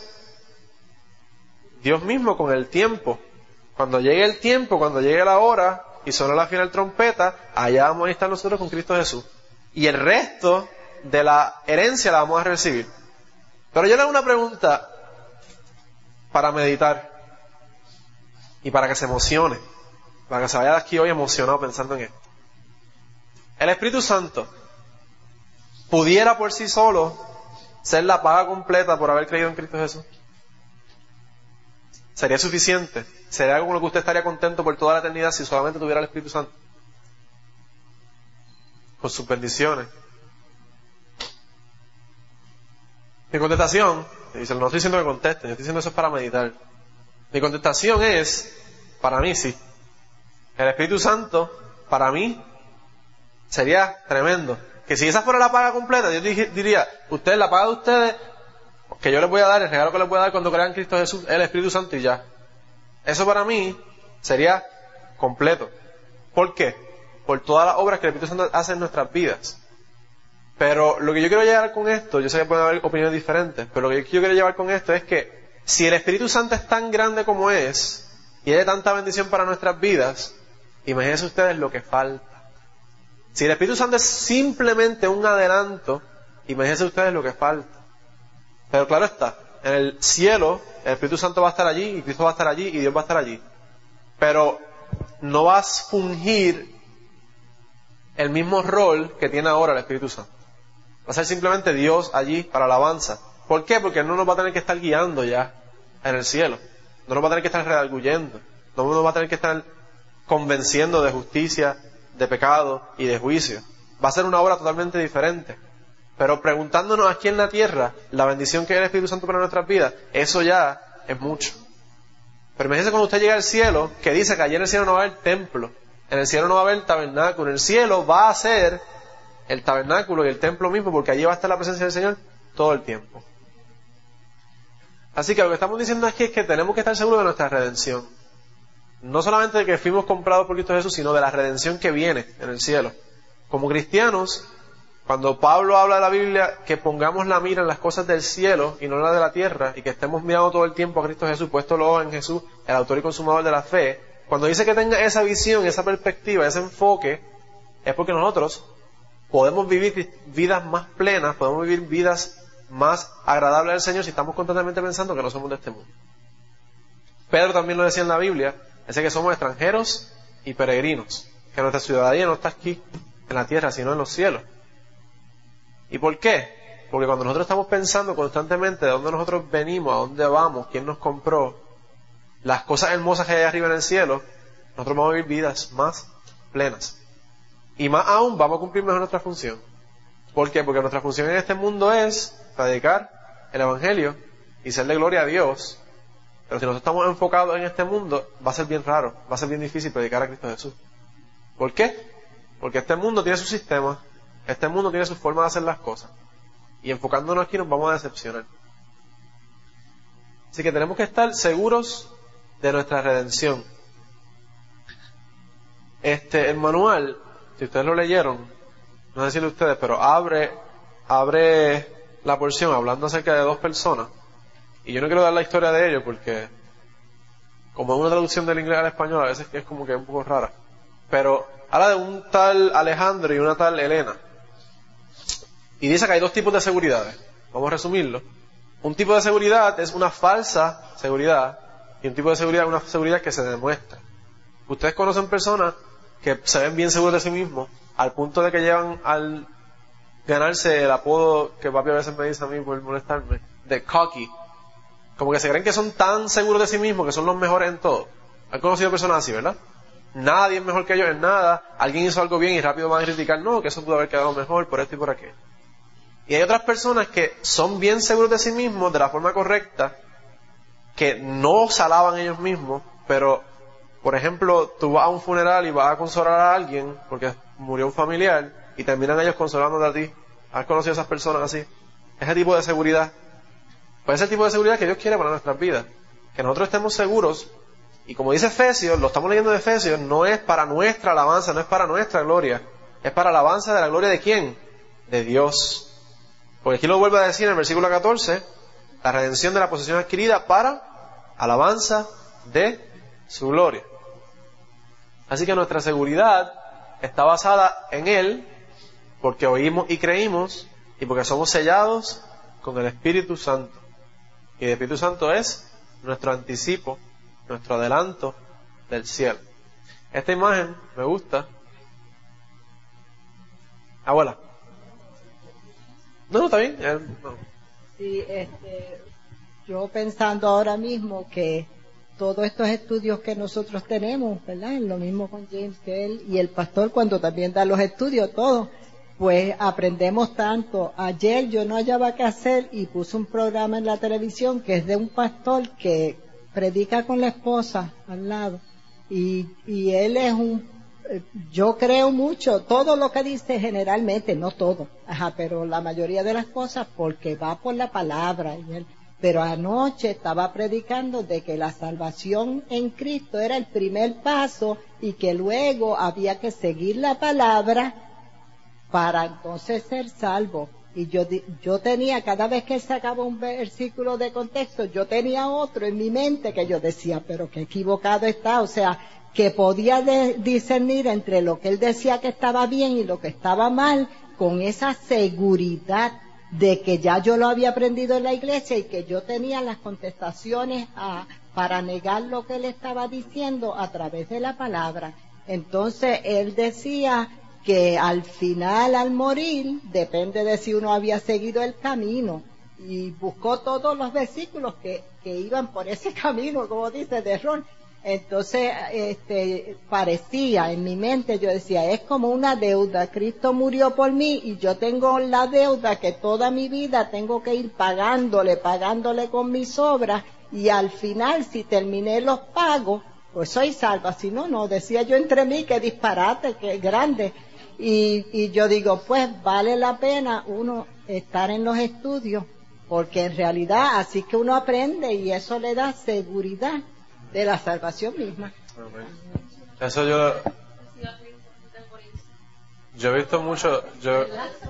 Dios mismo con el tiempo. Cuando llegue el tiempo, cuando llegue la hora y suene la final trompeta, allá vamos a estar nosotros con Cristo Jesús. Y el resto de la herencia la vamos a recibir. Pero yo le hago una pregunta para meditar y para que se emocione, para que se vaya de aquí hoy emocionado pensando en esto. El Espíritu Santo pudiera por sí solo ser la paga completa por haber creído en Cristo Jesús. ¿Sería suficiente? ¿Sería algo con lo que usted estaría contento por toda la eternidad si solamente tuviera el Espíritu Santo? Con sus bendiciones. Mi contestación, no estoy diciendo que contesten, yo estoy diciendo eso es para meditar. Mi contestación es, para mí sí. El Espíritu Santo, para mí, sería tremendo. Que si esa fuera la paga completa, yo diría, ustedes, la paga de ustedes, que yo les voy a dar, el regalo que les voy a dar cuando crean en Cristo Jesús, es el Espíritu Santo y ya. Eso para mí sería completo. ¿Por qué? Por todas las obras que el Espíritu Santo hace en nuestras vidas. Pero lo que yo quiero llevar con esto, yo sé que pueden haber opiniones diferentes, pero lo que yo quiero llevar con esto es que si el Espíritu Santo es tan grande como es, y es de tanta bendición para nuestras vidas, imagínense ustedes lo que falta. Si el Espíritu Santo es simplemente un adelanto, imagínense ustedes lo que falta. Pero claro está, en el cielo el Espíritu Santo va a estar allí, y Cristo va a estar allí, y Dios va a estar allí. Pero no va a fungir el mismo rol que tiene ahora el Espíritu Santo. Va a ser simplemente Dios allí para alabanza. ¿Por qué? Porque no nos va a tener que estar guiando ya en el cielo. No nos va a tener que estar redarguyendo. No nos va a tener que estar convenciendo de justicia, de pecado y de juicio. Va a ser una obra totalmente diferente. Pero preguntándonos aquí en la tierra, la bendición que es el Espíritu Santo para nuestras vidas, eso ya es mucho. Pero imagínense cuando usted llega al cielo, que dice que allí en el cielo no va a haber templo, en el cielo no va a haber tabernáculo, en el cielo va a ser el tabernáculo y el templo mismo, porque allí va a estar la presencia del Señor todo el tiempo. Así que lo que estamos diciendo aquí es que tenemos que estar seguros de nuestra redención. No solamente de que fuimos comprados por Cristo Jesús, sino de la redención que viene en el cielo. Como cristianos, cuando Pablo habla de la Biblia, que pongamos la mira en las cosas del cielo y no en las de la tierra, y que estemos mirando todo el tiempo a Cristo Jesús, puesto luego en Jesús, el autor y consumador de la fe, cuando dice que tenga esa visión, esa perspectiva, ese enfoque, es porque nosotros podemos vivir vidas más plenas, podemos vivir vidas más agradables al Señor si estamos constantemente pensando que no somos de este mundo. Pedro también lo decía en la Biblia, dice que somos extranjeros y peregrinos, que nuestra ciudadanía no está aquí en la tierra, sino en los cielos. ¿Y por qué? Porque cuando nosotros estamos pensando constantemente de dónde nosotros venimos, a dónde vamos, quién nos compró, las cosas hermosas que hay arriba en el cielo, nosotros vamos a vivir vidas más plenas. Y más aún vamos a cumplir mejor nuestra función. ¿Por qué? Porque nuestra función en este mundo es predicar el Evangelio y ser de gloria a Dios. Pero si nosotros estamos enfocados en este mundo, va a ser bien raro, va a ser bien difícil predicar a Cristo Jesús. ¿Por qué? Porque este mundo tiene su sistema, este mundo tiene su forma de hacer las cosas. Y enfocándonos aquí nos vamos a decepcionar. Así que tenemos que estar seguros de nuestra redención. Este, el manual, si ustedes lo leyeron, no sé si lo ustedes, pero abre, abre la porción hablando acerca de dos personas. Y yo no quiero dar la historia de ellos porque, como es una traducción del inglés al español, a veces es como que es un poco rara. Pero habla de un tal Alejandro y una tal Elena. Y dice que hay dos tipos de seguridades. Vamos a resumirlo. Un tipo de seguridad es una falsa seguridad y un tipo de seguridad es una seguridad que se demuestra. Ustedes conocen personas que se ven bien seguros de sí mismos al punto de que llevan al ganarse el apodo que papi a veces me dice a mí por molestarme, de cocky. Como que se creen que son tan seguros de sí mismos que son los mejores en todo. ¿Han conocido personas así, verdad? Nadie es mejor que ellos en nada. Alguien hizo algo bien y rápido van a criticar, no, que eso pudo haber quedado mejor por esto y por aquello. Y hay otras personas que son bien seguros de sí mismos de la forma correcta, que no se alaban ellos mismos, pero, por ejemplo, tú vas a un funeral y vas a consolar a alguien porque murió un familiar y terminan ellos consolándote a ti. ¿Has conocido a esas personas así? Ese tipo de seguridad. Pues ese tipo de seguridad que Dios quiere para nuestras vidas. Que nosotros estemos seguros. Y como dice Efesios, lo estamos leyendo de Efesios, no es para nuestra alabanza, no es para nuestra gloria. Es para alabanza de la gloria de ¿quién? De Dios. Porque aquí lo vuelve a decir en el versículo catorce, la redención de la posesión adquirida para alabanza de su gloria. Así que nuestra seguridad está basada en Él, porque oímos y creímos, y porque somos sellados con el Espíritu Santo. Y el Espíritu Santo es nuestro anticipo, nuestro adelanto del cielo. Esta imagen me gusta. Abuela. No, no, está bien. Eh, no. Sí, este, yo pensando ahora mismo que todos estos estudios que nosotros tenemos, ¿verdad? Lo mismo con James Gale y el pastor cuando también da los estudios, todos, pues aprendemos tanto. Ayer yo no hallaba qué hacer y puse un programa en la televisión que es de un pastor que predica con la esposa al lado. Y, y él es un, yo creo mucho, todo lo que dice generalmente, no todo, ajá, pero la mayoría de las cosas porque va por la palabra. Y él, pero anoche estaba predicando de que la salvación en Cristo era el primer paso y que luego había que seguir la palabra para entonces ser salvo. Y yo, yo tenía, cada vez que él sacaba un versículo de contexto, yo tenía otro en mi mente que yo decía, pero qué equivocado está. O sea, que podía de, discernir entre lo que él decía que estaba bien y lo que estaba mal, con esa seguridad de que ya yo lo había aprendido en la iglesia y que yo tenía las contestaciones a, para negar lo que él estaba diciendo a través de la palabra. Entonces él decía que al final, al morir, depende de si uno había seguido el camino, y buscó todos los versículos que, que iban por ese camino, como dice, de error. Entonces, este, parecía en mi mente, yo decía, es como una deuda. Cristo murió por mí y yo tengo la deuda que toda mi vida tengo que ir pagándole, pagándole con mis obras, y al final, si terminé los pagos, pues soy salva. Si no, no. Decía yo entre mí, que disparate, que grande. Y, y yo digo, pues vale la pena uno estar en los estudios, porque en realidad así que uno aprende y eso le da seguridad de la salvación misma. Eso yo yo he visto mucho yo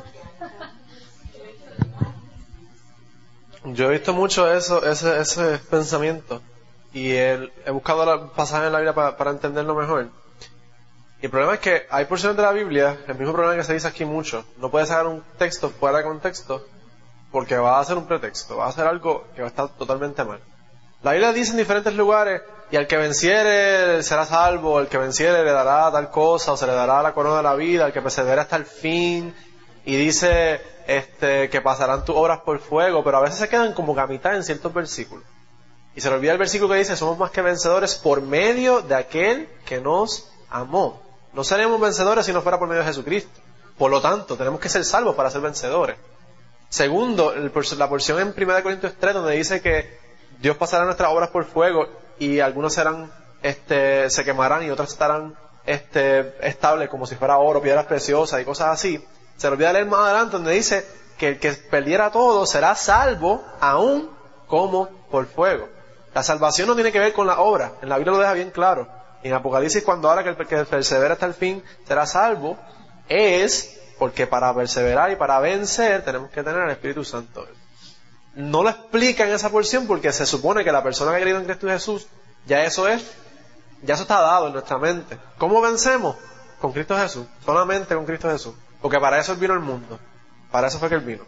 yo he visto mucho eso ese ese pensamiento, y el, he buscado la, pasajes en la Biblia para, para entenderlo mejor. Y el problema es que hay porciones de la Biblia, el mismo problema que se dice aquí mucho, no puedes sacar un texto fuera de contexto porque va a ser un pretexto, va a ser algo que va a estar totalmente mal. La Biblia dice en diferentes lugares, y al que venciere será salvo, el que venciere le dará tal cosa, o se le dará la corona de la vida, el que persevere hasta el fin, y dice este que pasarán tus obras por fuego, pero a veces se quedan como que a mitad en ciertos versículos. Y se le olvida el versículo que dice, somos más que vencedores por medio de aquel que nos amó. No seríamos vencedores si no fuera por medio de Jesucristo. Por lo tanto, tenemos que ser salvos para ser vencedores. Segundo, el, la porción en primera de Corintios tres, donde dice que Dios pasará nuestras obras por fuego, y algunos serán, este, se quemarán y otras estarán, este, estables como si fuera oro, piedras preciosas y cosas así. Se le olvida leer más adelante donde dice que el que perdiera todo será salvo aún como por fuego. La salvación no tiene que ver con la obra. En la Biblia lo deja bien claro. En Apocalipsis, cuando habla que el que persevera hasta el fin será salvo, es porque para perseverar y para vencer tenemos que tener el Espíritu Santo. No lo explica en esa porción porque se supone que la persona que ha creído en Cristo Jesús, ya eso es, ya eso está dado en nuestra mente. ¿Cómo vencemos? Con Cristo Jesús, solamente con Cristo Jesús, porque para eso Él vino al mundo, para eso fue que Él vino.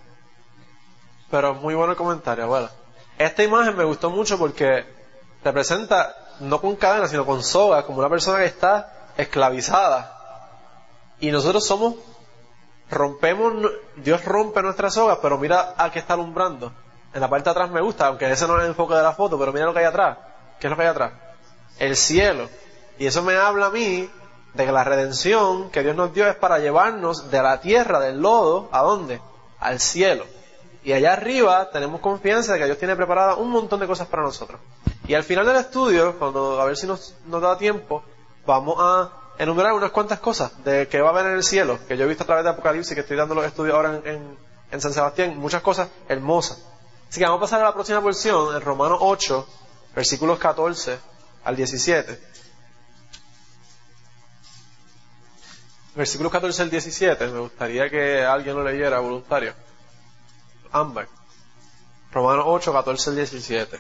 Pero muy bueno el comentario, abuela. Esta imagen me gustó mucho porque representa, no con cadenas, sino con sogas, como una persona que está esclavizada. Y nosotros somos, rompemos, Dios rompe nuestras sogas, pero mira a qué está alumbrando. En la parte de atrás me gusta, aunque ese no es el enfoque de la foto, pero mira lo que hay atrás. ¿Qué es lo que hay atrás? El cielo. Y eso me habla a mí de que la redención que Dios nos dio es para llevarnos de la tierra, del lodo, ¿a dónde? Al cielo. Y allá arriba tenemos confianza de que Dios tiene preparada un montón de cosas para nosotros. Y al final del estudio, cuando a ver si nos, nos da tiempo, vamos a enumerar unas cuantas cosas de que va a haber en el cielo, que yo he visto a través de Apocalipsis, que estoy dando los estudios ahora en, en, en San Sebastián, muchas cosas hermosas. Así que vamos a pasar a la próxima porción, en Romanos ocho, versículos catorce al diecisiete. Versículos catorce al diecisiete, me gustaría que alguien lo leyera, voluntario. Amber. Romanos ocho, catorce al diecisiete.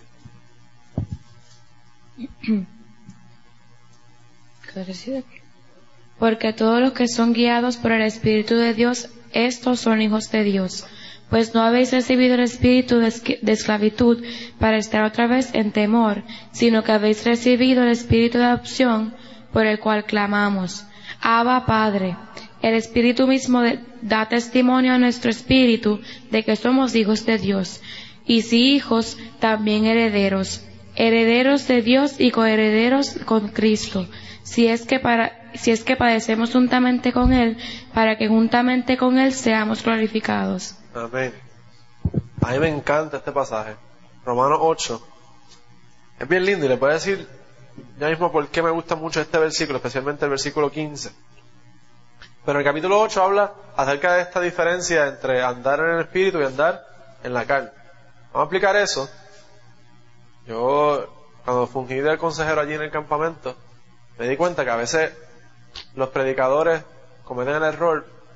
Porque todos los que son guiados por el Espíritu de Dios, estos son hijos de Dios. Pues no habéis recibido el espíritu de esclavitud para estar otra vez en temor, sino que habéis recibido el espíritu de adopción, por el cual clamamos, Abba, Padre. El Espíritu mismo de, da testimonio a nuestro espíritu de que somos hijos de Dios, y si hijos, también herederos, herederos de Dios y coherederos con Cristo, si es que para, si es que padecemos juntamente con Él, para que juntamente con Él seamos glorificados. Amén. A mí me encanta este pasaje, Romanos ocho. Es bien lindo y le puedo decir ya mismo por qué me gusta mucho este versículo, especialmente el versículo quince. Pero el capítulo ocho habla acerca de esta diferencia entre andar en el Espíritu y andar en la carne. Vamos a explicar eso. Yo, cuando fungí de consejero allí en el campamento, me di cuenta que a veces los predicadores cometen el error,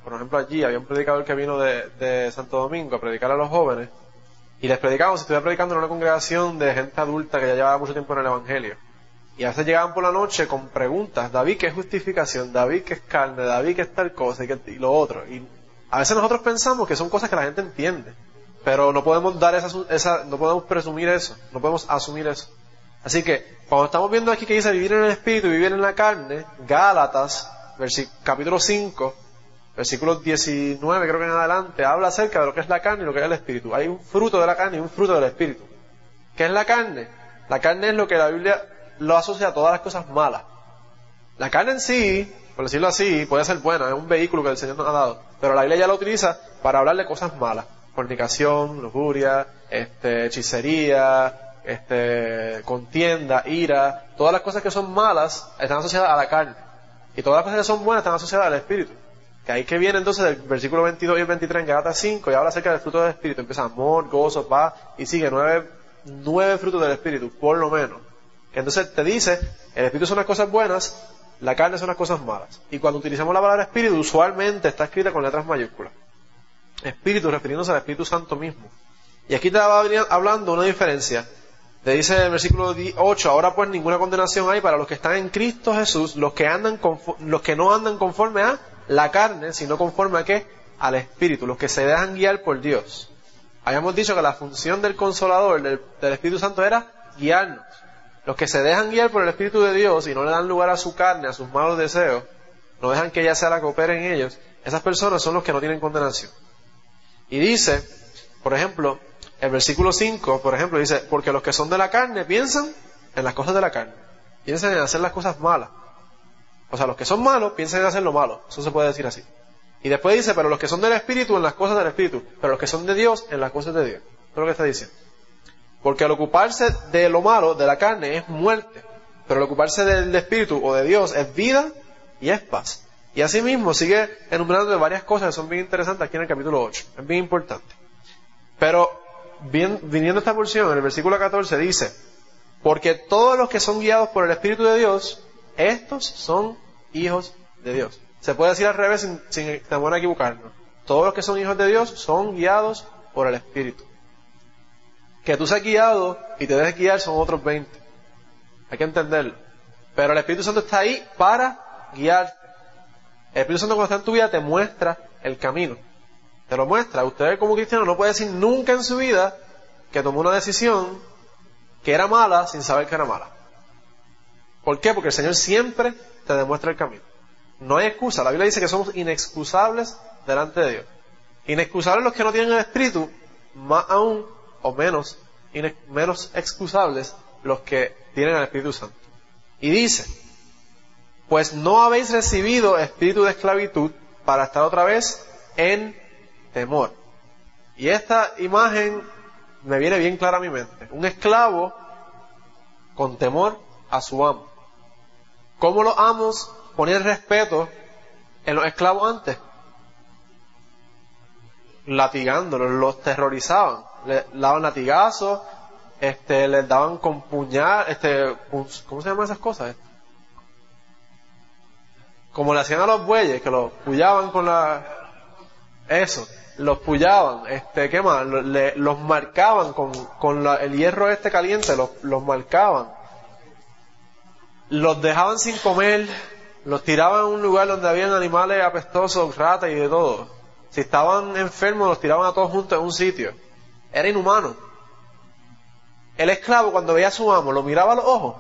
por ejemplo allí había un predicador que vino de, de Santo Domingo a predicar a los jóvenes, y les predicábamos, si estuviera predicando en una congregación de gente adulta que ya llevaba mucho tiempo en el Evangelio. Y a veces llegaban por la noche con preguntas, David, ¿qué es justificación? David, ¿qué es carne? David, ¿qué es tal cosa? Y, qué, y lo otro. Y a veces nosotros pensamos que son cosas que la gente entiende, pero no podemos dar esa, esa, no podemos presumir eso, no podemos asumir eso. Así que, cuando estamos viendo aquí que dice vivir en el Espíritu y vivir en la carne, Gálatas, capítulo cinco, versículos diecinueve creo que en adelante, habla acerca de lo que es la carne y lo que es el Espíritu. Hay un fruto de la carne y un fruto del Espíritu. ¿Qué es la carne? La carne es lo que la Biblia lo asocia a todas las cosas malas. La carne en sí, por decirlo así, puede ser buena, es un vehículo que el Señor nos ha dado, pero la Biblia ya lo utiliza para hablar de cosas malas: fornicación, lujuria, este, hechicería, este, contienda, ira. Todas las cosas que son malas están asociadas a la carne, y todas las cosas que son buenas están asociadas al Espíritu. Que ahí que viene entonces el versículo veintidós y el veintitrés en Gálatas cinco, y habla acerca del fruto del Espíritu. Empieza amor, gozo, paz, y sigue nueve, nueve frutos del Espíritu, por lo menos. Que entonces te dice, el Espíritu son las cosas buenas, la carne son las cosas malas. Y cuando utilizamos la palabra Espíritu, usualmente está escrita con letras mayúsculas. Espíritu, refiriéndose al Espíritu Santo mismo. Y aquí te va hablando una diferencia. Te dice en el versículo ocho, ahora pues ninguna condenación hay para los que están en Cristo Jesús, los que andan los que no andan conforme a la carne, sino conforme a qué? Al Espíritu, los que se dejan guiar por Dios. Habíamos dicho que la función del Consolador, del, del Espíritu Santo, era guiarnos. Los que se dejan guiar por el Espíritu de Dios y no le dan lugar a su carne, a sus malos deseos, no dejan que ella sea la que opere en ellos, esas personas son los que no tienen condenación. Y dice, por ejemplo, el versículo cinco, por ejemplo, dice, porque los que son de la carne piensan en las cosas de la carne, piensan en hacer las cosas malas. O sea, los que son malos piensan en hacer lo malo, eso se puede decir así. Y después dice, pero los que son del Espíritu en las cosas del Espíritu, pero los que son de Dios en las cosas de Dios. Eso es lo que está diciendo. Porque al ocuparse de lo malo, de la carne, es muerte, pero al ocuparse del Espíritu o de Dios es vida y es paz. Y así mismo sigue enumerando varias cosas que son bien interesantes aquí en el capítulo ocho, es bien importante. Pero bien, viniendo a esta porción, en el versículo catorce dice, porque todos los que son guiados por el Espíritu de Dios, estos son hijos de Dios. Se puede decir al revés sin, sin temor a equivocarnos. Todos los que son hijos de Dios son guiados por el Espíritu. Que tú seas guiado y te dejes guiar son otros veinte. Hay que entenderlo. Pero el Espíritu Santo está ahí para guiarte. El Espíritu Santo cuando está en tu vida te muestra el camino. Te lo muestra. Usted como cristiano no puede decir nunca en su vida que tomó una decisión que era mala sin saber que era mala. ¿Por qué? Porque el Señor siempre te demuestra el camino. No hay excusa. La Biblia dice que somos inexcusables delante de Dios. Inexcusables los que no tienen el Espíritu, más aún o menos, inex, menos excusables los que tienen el Espíritu Santo. Y dice, pues no habéis recibido espíritu de esclavitud para estar otra vez en temor. Y esta imagen me viene bien clara a mi mente. Un esclavo con temor a su amo. ¿Cómo los amos ponían respeto en los esclavos antes? Latigándolos, los terrorizaban. Le daban latigazos, este, les daban con puñal, este, ¿cómo se llaman esas cosas? Como le hacían a los bueyes, que los pullaban con la, eso, los pullaban, este, ¿qué más? Los, le, los marcaban con, con la, el hierro este caliente, los, los marcaban, los dejaban sin comer, los tiraban a un lugar donde habían animales apestosos, ratas y de todo. Si estaban enfermos, los tiraban a todos juntos en un sitio. Era inhumano. El esclavo cuando veía a su amo, lo miraba a los ojos.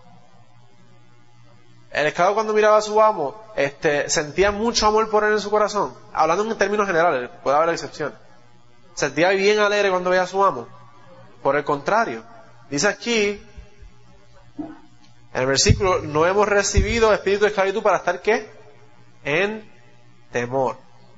El esclavo cuando miraba a su amo, este, sentía mucho amor por él en su corazón. Hablando en términos generales, puede haber excepciones. Sentía bien alegre cuando veía a su amo. Por el contrario, dice aquí, en el versículo, no hemos recibido espíritu de esclavitud para estar, ¿qué? En temor.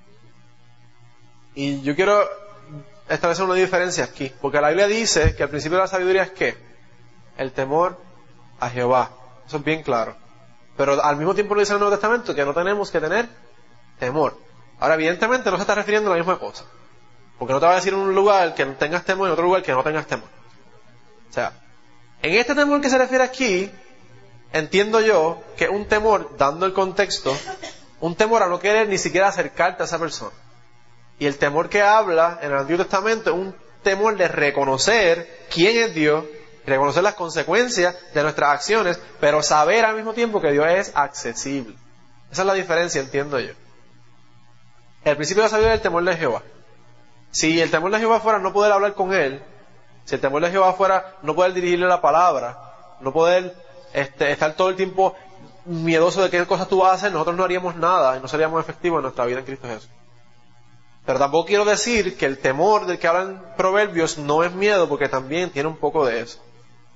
Y yo quiero establecer una diferencia aquí, porque la Biblia dice que al principio de la sabiduría es ¿qué? El temor a Jehová. Eso es bien claro. Pero al mismo tiempo lo dice el Nuevo Testamento que no tenemos que tener temor. Ahora, evidentemente no se está refiriendo a la misma cosa. Porque no te va a decir en un lugar que no tengas temor y en otro lugar que no tengas temor. O sea, en este temor que se refiere aquí, entiendo yo que un temor, dando el contexto, Un temor a no querer ni siquiera acercarte a esa persona. Y el temor que habla en el Antiguo Testamento es un temor de reconocer quién es Dios, reconocer las consecuencias de nuestras acciones, pero saber al mismo tiempo que Dios es accesible. Esa es la diferencia, entiendo yo. El principio de la sabiduría es el temor de Jehová. Si el temor de Jehová fuera no poder hablar con Él, si el temor de Jehová fuera no poder dirigirle la palabra, no poder este, estar todo el tiempo miedoso de qué cosas tú vas a hacer, nosotros no haríamos nada y no seríamos efectivos en nuestra vida en Cristo Jesús. Pero tampoco quiero decir que el temor del que hablan Proverbios no es miedo, porque también tiene un poco de eso.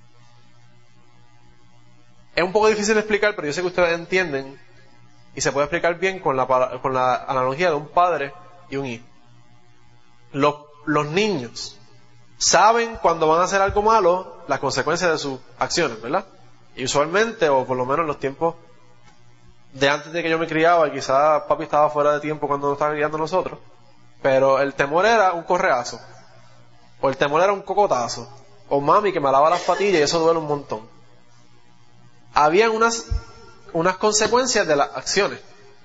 Es un poco difícil de explicar, pero yo sé que ustedes entienden y se puede explicar bien con la, con la analogía de un padre y un hijo. Los, los niños saben cuando van a hacer algo malo las consecuencias de sus acciones, ¿verdad? Y usualmente, o por lo menos en los tiempos de antes de que yo me criaba, y quizás papi estaba fuera de tiempo cuando nos estaba criando nosotros, pero el temor era un correazo, o el temor era un cocotazo, o mami que me lava las patillas y eso duele un montón. Habían unas, unas consecuencias de las acciones.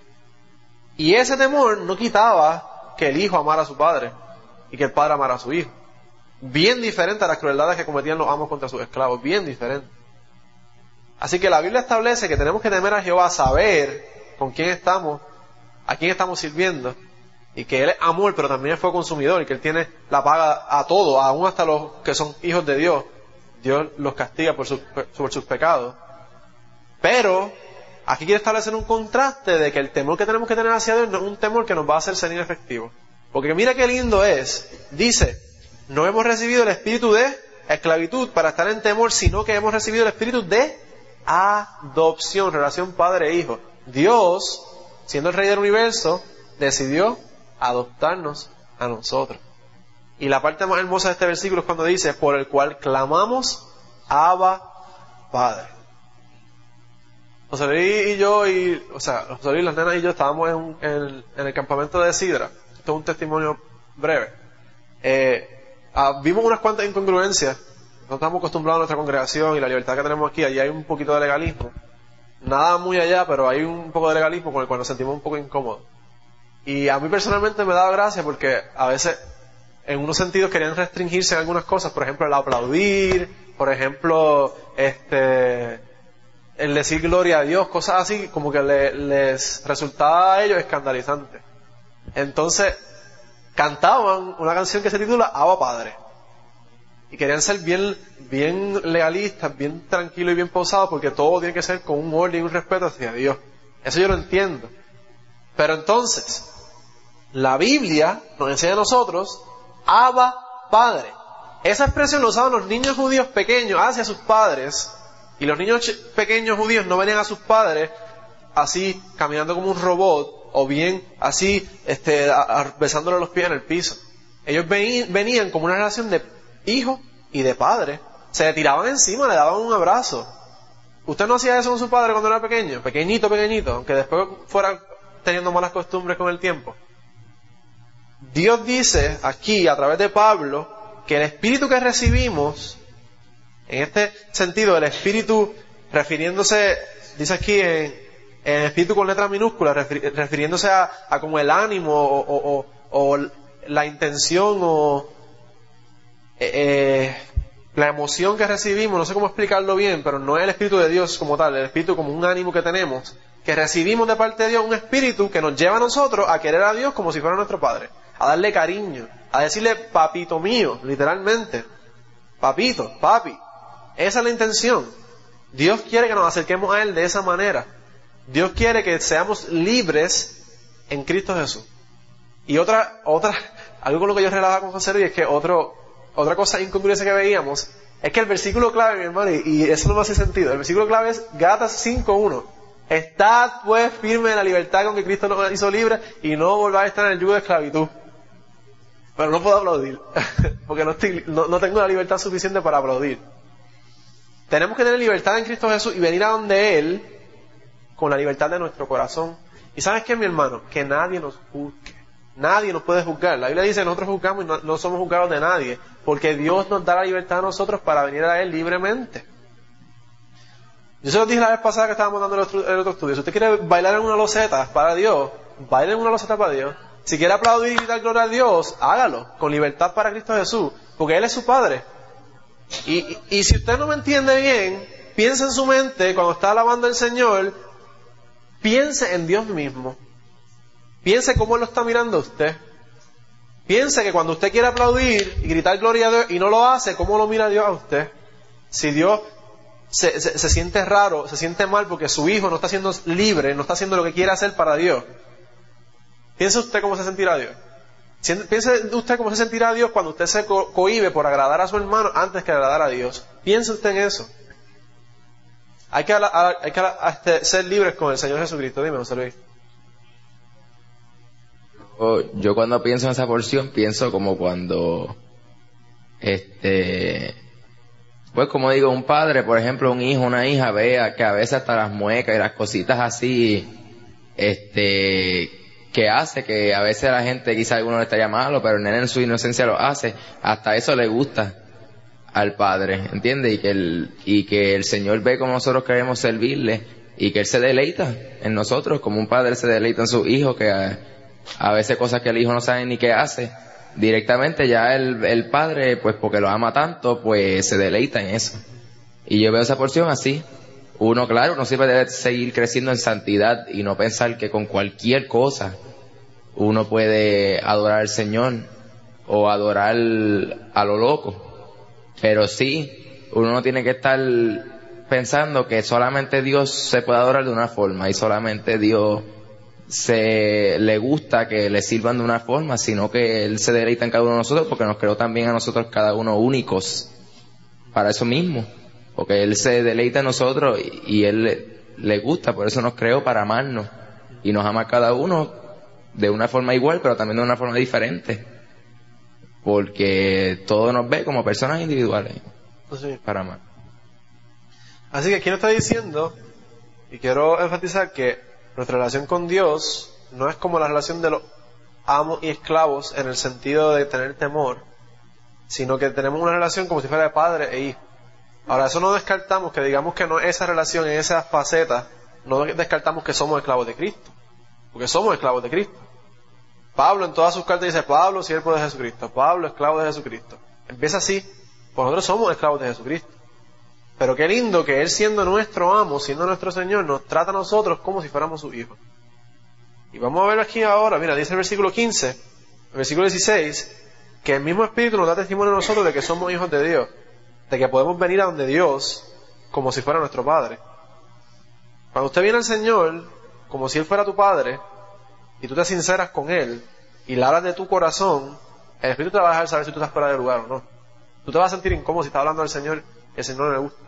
Y ese temor no quitaba que el hijo amara a su padre y que el padre amara a su hijo. Bien diferente a las crueldades que cometían los amos contra sus esclavos, bien diferente. Así que la Biblia establece que tenemos que temer a Jehová, saber con quién estamos, a quién estamos sirviendo, y que Él es amor, pero también es fuego consumidor, y que Él tiene la paga a todos, aún hasta los que son hijos de Dios. Dios los castiga por sus, por sus pecados. Pero aquí quiere establecer un contraste de que el temor que tenemos que tener hacia Dios no es un temor que nos va a hacer ser inefectivos. Porque mira qué lindo es. Dice, no hemos recibido el espíritu de esclavitud para estar en temor, sino que hemos recibido el espíritu de adopción, relación padre e hijo. Dios, siendo el Rey del universo, decidió adoptarnos a nosotros. Y la parte más hermosa de este versículo es cuando dice, por el cual clamamos, Abba, Padre. José Luis y yo, y, o sea, José Luis, las nenas y yo estábamos en, un, en, en el campamento de Sidra. Esto es un testimonio breve. Eh, ah, vimos unas cuantas incongruencias. No estamos acostumbrados a nuestra congregación y la libertad que tenemos aquí. Allí hay un poquito de legalismo. Nada muy allá, pero hay un poco de legalismo con el cual nos sentimos un poco incómodos. Y a mí personalmente me daba gracia porque a veces, en unos sentidos, querían restringirse en algunas cosas. Por ejemplo, el aplaudir, por ejemplo, este, el decir gloria a Dios, cosas así, como que le, les resultaba a ellos escandalizante. Entonces, cantaban una canción que se titula Abba Padre. Y querían ser bien, bien legalistas, bien tranquilos y bien pausados, porque todo tiene que ser con un orden y un respeto hacia Dios. Eso yo lo entiendo. Pero entonces, la Biblia nos enseña a nosotros, Abba Padre. Esa expresión la usaban los niños judíos pequeños hacia sus padres, y los niños pequeños judíos no venían a sus padres así, caminando como un robot, o bien así, este, a, a, besándole los pies en el piso. Ellos venían, venían como una relación de hijo y de padre. Se le tiraban encima, le daban un abrazo. ¿Usted no hacía eso con su padre cuando era pequeño? Pequeñito, pequeñito, aunque después fuera teniendo malas costumbres con el tiempo. Dios dice aquí, a través de Pablo, que el espíritu que recibimos, en este sentido, el espíritu refiriéndose, dice aquí en, en espíritu con letra minúscula, refir, refiriéndose a, a como el ánimo o, o, o, o la intención o eh, la emoción que recibimos, no sé cómo explicarlo bien, pero no es el espíritu de Dios como tal, el espíritu como un ánimo que tenemos, que recibimos de parte de Dios, un espíritu que nos lleva a nosotros a querer a Dios como si fuera nuestro Padre, a darle cariño, a decirle papito mío, literalmente, papito, papi. Esa es la intención. Dios quiere que nos acerquemos a Él de esa manera. Dios quiere que seamos libres en Cristo Jesús. Y otra, otra, algo con lo que yo relajaba con José Luis es que otro, otra cosa incongruencia que veíamos es que el versículo clave, mi hermano, y, y eso no me hace sentido, el versículo clave es Gálatas cinco uno. Estad pues firme en la libertad con que Cristo nos hizo libres y no volváis a estar en el yugo de esclavitud. Pero no puedo aplaudir, porque no, estoy, no, no tengo la libertad suficiente para aplaudir. Tenemos que tener libertad en Cristo Jesús y venir a donde Él con la libertad de nuestro corazón. ¿Y sabes qué, mi hermano? Que nadie nos juzgue. Nadie nos puede juzgar. La Biblia dice que nosotros juzgamos y no, no somos juzgados de nadie, porque Dios nos da la libertad a nosotros para venir a Él libremente. Yo se lo dije la vez pasada que estábamos dando el otro, el otro estudio. Si usted quiere bailar en una loseta para Dios, baile en una loseta para Dios. Si quiere aplaudir y gritar gloria a Dios, hágalo, con libertad para Cristo Jesús, porque Él es su Padre. Y, y, y si usted no me entiende bien, piense en su mente, cuando está alabando al Señor, piense en Dios mismo. Piense cómo Él lo está mirando a usted. Piense que cuando usted quiere aplaudir y gritar gloria a Dios y no lo hace, ¿cómo lo mira Dios a usted? Si Dios se, se, se siente raro, se siente mal porque su hijo no está siendo libre, no está haciendo lo que quiere hacer para Dios, piense usted cómo se sentirá Dios. Piense usted cómo se sentirá Dios cuando usted se co- cohíbe por agradar a su hermano antes que agradar a Dios. Piense usted en eso. Hay que, hay que este, ser libres con el Señor Jesucristo. Dime, José Luis. Yo cuando pienso en esa porción, pienso como cuando, este, pues como digo, un padre, por ejemplo, un hijo, una hija, vea que a veces hasta las muecas y las cositas así, este, que hace, que a veces la gente, quizá alguno le estaría malo, pero el nene en su inocencia lo hace, hasta eso le gusta al Padre, ¿entiende? Y que el, y que el Señor ve cómo nosotros queremos servirle, y que Él se deleita en nosotros, como un padre se deleita en su hijo, que a, a veces cosas que el hijo no sabe ni qué hace, directamente ya el, el Padre, pues porque lo ama tanto, pues se deleita en eso. Y yo veo esa porción así. Uno, claro, uno siempre debe seguir creciendo en santidad y no pensar que con cualquier cosa uno puede adorar al Señor o adorar a lo loco. Pero sí, uno no tiene que estar pensando que solamente Dios se puede adorar de una forma y solamente Dios se le gusta que le sirvan de una forma, sino que Él se deleita en cada uno de nosotros porque nos creó también a nosotros cada uno únicos para eso mismo. Porque Él se deleita en nosotros y, y Él le, le gusta, por eso nos creó para amarnos. Y nos ama a cada uno de una forma igual, pero también de una forma diferente. Porque todo nos ve como personas individuales Sí. para amar. Así que aquí nos está diciendo, y quiero enfatizar que nuestra relación con Dios no es como la relación de los amos y esclavos en el sentido de tener temor, sino que tenemos una relación como si fuera de padre e hijo. Ahora, eso no descartamos que digamos que no esa relación en esas facetas, no descartamos que somos esclavos de Cristo, porque somos esclavos de Cristo. Pablo en todas sus cartas dice, Pablo, siervo de Jesucristo, Pablo, esclavo de Jesucristo. Empieza así, pues nosotros somos esclavos de Jesucristo. Pero qué lindo que Él, siendo nuestro amo, siendo nuestro Señor, nos trata a nosotros como si fuéramos sus hijos. Y vamos a ver aquí ahora, mira, dice el versículo quince, el versículo dieciséis, que el mismo Espíritu nos da testimonio a nosotros de que somos hijos de Dios, de que podemos venir a donde Dios como si fuera nuestro Padre. Cuando usted viene al Señor como si Él fuera tu Padre, y tú te sinceras con Él, y le hablas de tu corazón, el Espíritu te va a dejar saber si tú estás fuera de lugar o no. Tú te vas a sentir incómodo si estás hablando al Señor y al Señor no le gusta.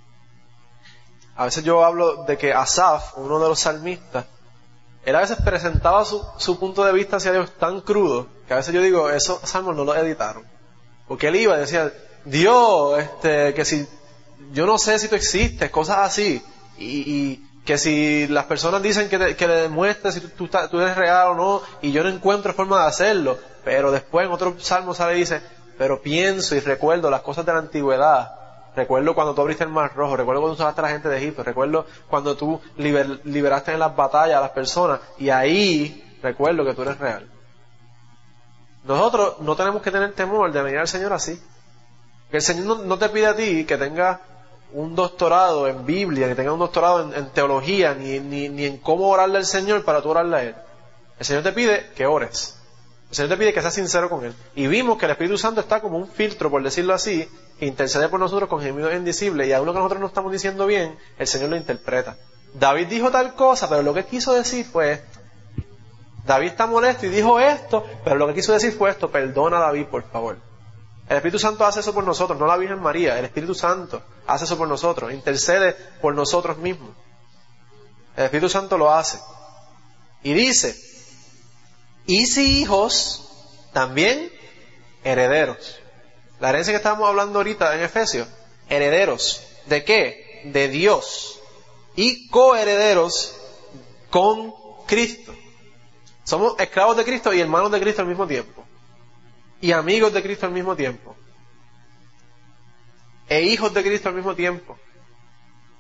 A veces yo hablo de que Asaf, uno de los salmistas, él a veces presentaba su, su punto de vista hacia Dios tan crudo, que a veces yo digo, esos salmos no los editaron. Porque él iba y decía, Dios, este, que si, yo no sé si tú existes, cosas así, y, y que si las personas dicen que, te, que le demuestres si tú, tú, tú eres real o no, y yo no encuentro forma de hacerlo, pero después en otro salmo sale y dice, pero pienso y recuerdo las cosas de la antigüedad, recuerdo cuando tú abriste el mar rojo, recuerdo cuando tú sacaste a la gente de Egipto, recuerdo cuando tú liber, liberaste en las batallas a las personas, y ahí recuerdo que tú eres real. Nosotros no tenemos que tener temor de venir al Señor así. Que el Señor no, no te pide a ti que tengas un doctorado en Biblia, que tengas un doctorado en, en teología, ni, ni, ni en cómo orarle al Señor para tú orarle a Él. El Señor te pide que ores. El Señor te pide que seas sincero con Él. Y vimos que el Espíritu Santo está como un filtro, por decirlo así, que intercede por nosotros con gemidos indecibles, y aún lo que nosotros no estamos diciendo bien, el Señor lo interpreta. David dijo tal cosa, pero lo que quiso decir fue esto. David está molesto y dijo esto, pero lo que quiso decir fue esto. Perdona a David, por favor. El Espíritu Santo hace eso por nosotros, no la Virgen María. El Espíritu Santo hace eso por nosotros, intercede por nosotros mismos. El Espíritu Santo lo hace. Y dice, y si hijos, también herederos. La herencia que estábamos hablando ahorita en Efesios, herederos. ¿De qué? De Dios. Y coherederos con Cristo. Somos esclavos de Cristo y hermanos de Cristo al mismo tiempo. Y amigos de Cristo al mismo tiempo. E hijos de Cristo al mismo tiempo.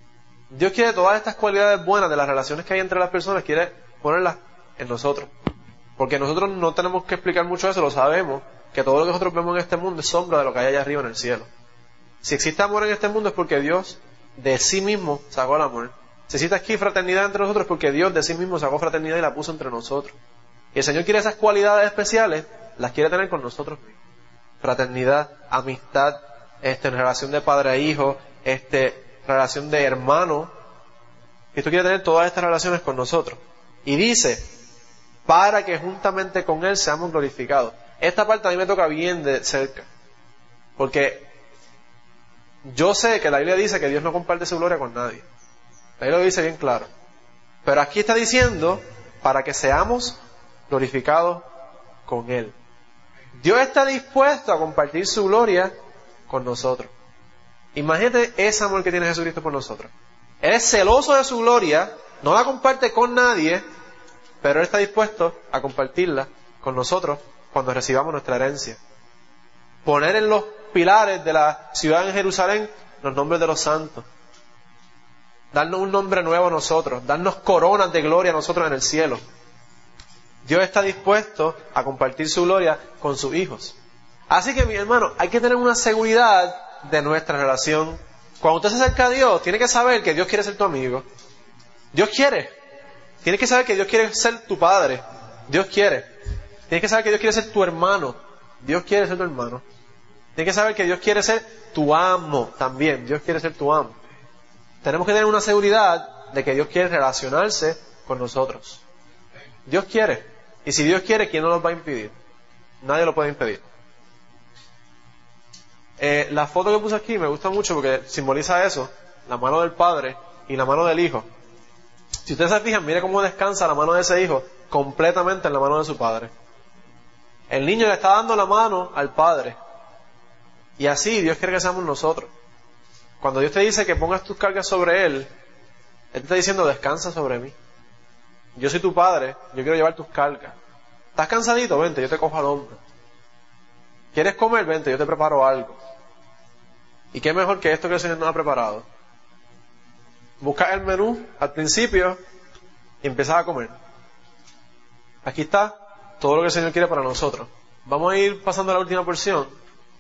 Dios quiere todas estas cualidades buenas de las relaciones que hay entre las personas, quiere ponerlas en nosotros. Porque nosotros no tenemos que explicar mucho eso, lo sabemos, que todo lo que nosotros vemos en este mundo es sombra de lo que hay allá arriba en el cielo. Si existe amor en este mundo es porque Dios de sí mismo sacó el amor. Si existe aquí fraternidad entre nosotros es porque Dios de sí mismo sacó fraternidad y la puso entre nosotros. Y el Señor quiere esas cualidades especiales, las quiere tener con nosotros mismos. Fraternidad, amistad, este, relación de padre a hijo, este, relación de hermano. Cristo quiere tener todas estas relaciones con nosotros. Y dice, para que juntamente con Él seamos glorificados. Esta parte a mí me toca bien de cerca. Porque yo sé que la Biblia dice que Dios no comparte su gloria con nadie. La Biblia lo dice bien claro. Pero aquí está diciendo, para que seamos glorificados con Él. Dios está dispuesto a compartir su gloria con nosotros. Imagínate ese amor que tiene Jesucristo por nosotros. Él es celoso de su gloria, no la comparte con nadie, pero Él está dispuesto a compartirla con nosotros cuando recibamos nuestra herencia. Poner en los pilares de la ciudad en Jerusalén los nombres de los santos. Darnos un nombre nuevo a nosotros, darnos coronas de gloria a nosotros en el cielo. Dios está dispuesto a compartir su gloria con sus hijos. Así que, mi hermano, hay que tener una seguridad de nuestra relación. Cuando usted se acerca a Dios, tiene que saber que Dios quiere ser tu amigo. Dios quiere. Tienes que saber que Dios quiere ser tu padre. Dios quiere. Tienes que saber que Dios quiere ser tu hermano. Dios quiere ser tu hermano. Tienes que saber que Dios quiere ser tu amo también. Dios quiere ser tu amo. Tenemos que tener una seguridad de que Dios quiere relacionarse con nosotros. Dios quiere. Y si Dios quiere, ¿quién no nos va a impedir? Nadie lo puede impedir. Eh, la foto que puse aquí me gusta mucho porque simboliza eso. La mano del Padre y la mano del Hijo. Si ustedes se fijan, mire cómo descansa la mano de ese hijo completamente en la mano de su padre. El niño le está dando la mano al Padre. Y así Dios quiere que seamos nosotros. Cuando Dios te dice que pongas tus cargas sobre Él, Él te está diciendo, descansa sobre mí. Yo soy tu Padre, yo quiero llevar tus cargas. ¿Estás cansadito? Vente, yo te cojo al hombro. ¿Quieres comer? Vente, yo te preparo algo. ¿Y qué mejor que esto que el Señor nos ha preparado? Buscas el menú al principio y empiezas a comer. Aquí está todo lo que el Señor quiere para nosotros. Vamos a ir pasando a la última porción.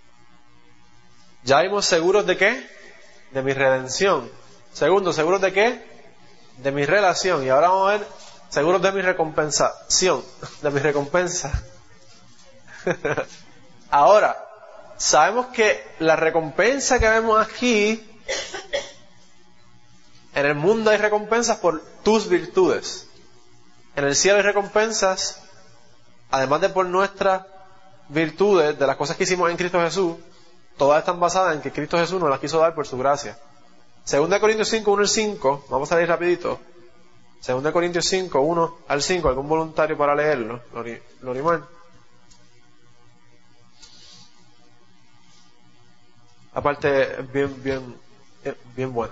Ya vimos seguros de qué? De mi redención. Segundo, seguros de qué? De mi relación. Y ahora vamos a ver seguros de mi recompensación. De mi recompensa. Ahora, sabemos que la recompensa que vemos aquí, en el mundo hay recompensas por tus virtudes. En el cielo hay recompensas, además de por nuestras virtudes, de las cosas que hicimos en Cristo Jesús. Todas están basadas en que Cristo Jesús nos las quiso dar por su gracia. Segunda Corintios cinco, uno al cinco, vamos a leer rapidito. Segunda Corintios cinco, uno al cinco, algún voluntario para leerlo. Lori, Lorimar. Aparte, es bien, bien, bien buena.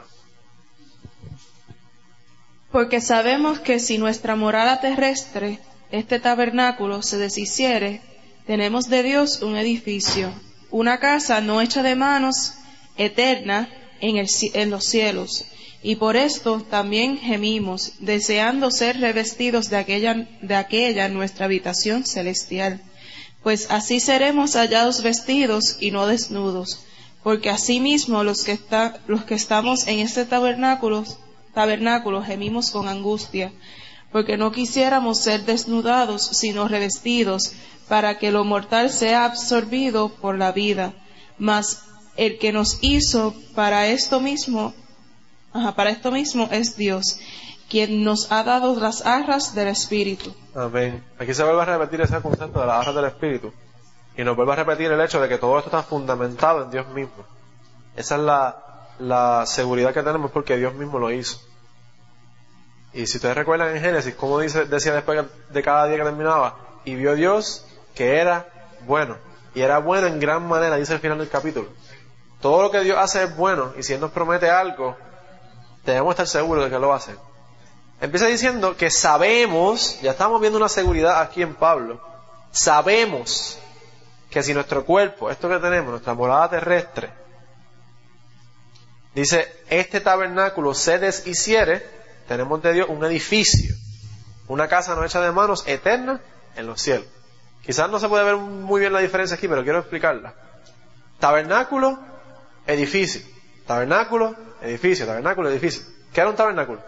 Porque sabemos que si nuestra morada terrestre, este tabernáculo, se deshiciere, tenemos de Dios un edificio, una casa no hecha de manos, eterna en, el, en los cielos. Y por esto también gemimos, deseando ser revestidos de aquella, de aquella nuestra habitación celestial. Pues así seremos hallados vestidos y no desnudos. Porque asimismo los que, está, los que estamos en este tabernáculo, tabernáculo gemimos con angustia, porque no quisiéramos ser desnudados, sino revestidos, para que lo mortal sea absorbido por la vida. Mas el que nos hizo para esto mismo, ajá, para esto mismo es Dios, quien nos ha dado las arras del Espíritu. Amén. Aquí se vuelve a repetir ese concepto de las arras del Espíritu. Y nos vuelve a repetir el hecho de que todo esto está fundamentado en Dios mismo. Esa es la, la seguridad que tenemos porque Dios mismo lo hizo. Y si ustedes recuerdan en Génesis, como dice, decía después de cada día que terminaba, y vio Dios que era bueno. Y era bueno en gran manera, dice al final del capítulo. Todo lo que Dios hace es bueno, y si Él nos promete algo, debemos estar seguros de que lo va a hacer. Empieza diciendo que sabemos, ya estamos viendo una seguridad aquí en Pablo, sabemos que si nuestro cuerpo, esto que tenemos, nuestra morada terrestre, Dice, este tabernáculo se deshiciere, tenemos de Dios un edificio, una casa no hecha de manos, eterna en los cielos. Quizás no se puede ver muy bien la diferencia aquí, pero quiero explicarla. Tabernáculo, edificio. Tabernáculo, edificio. Tabernáculo, edificio. ¿Qué era un tabernáculo?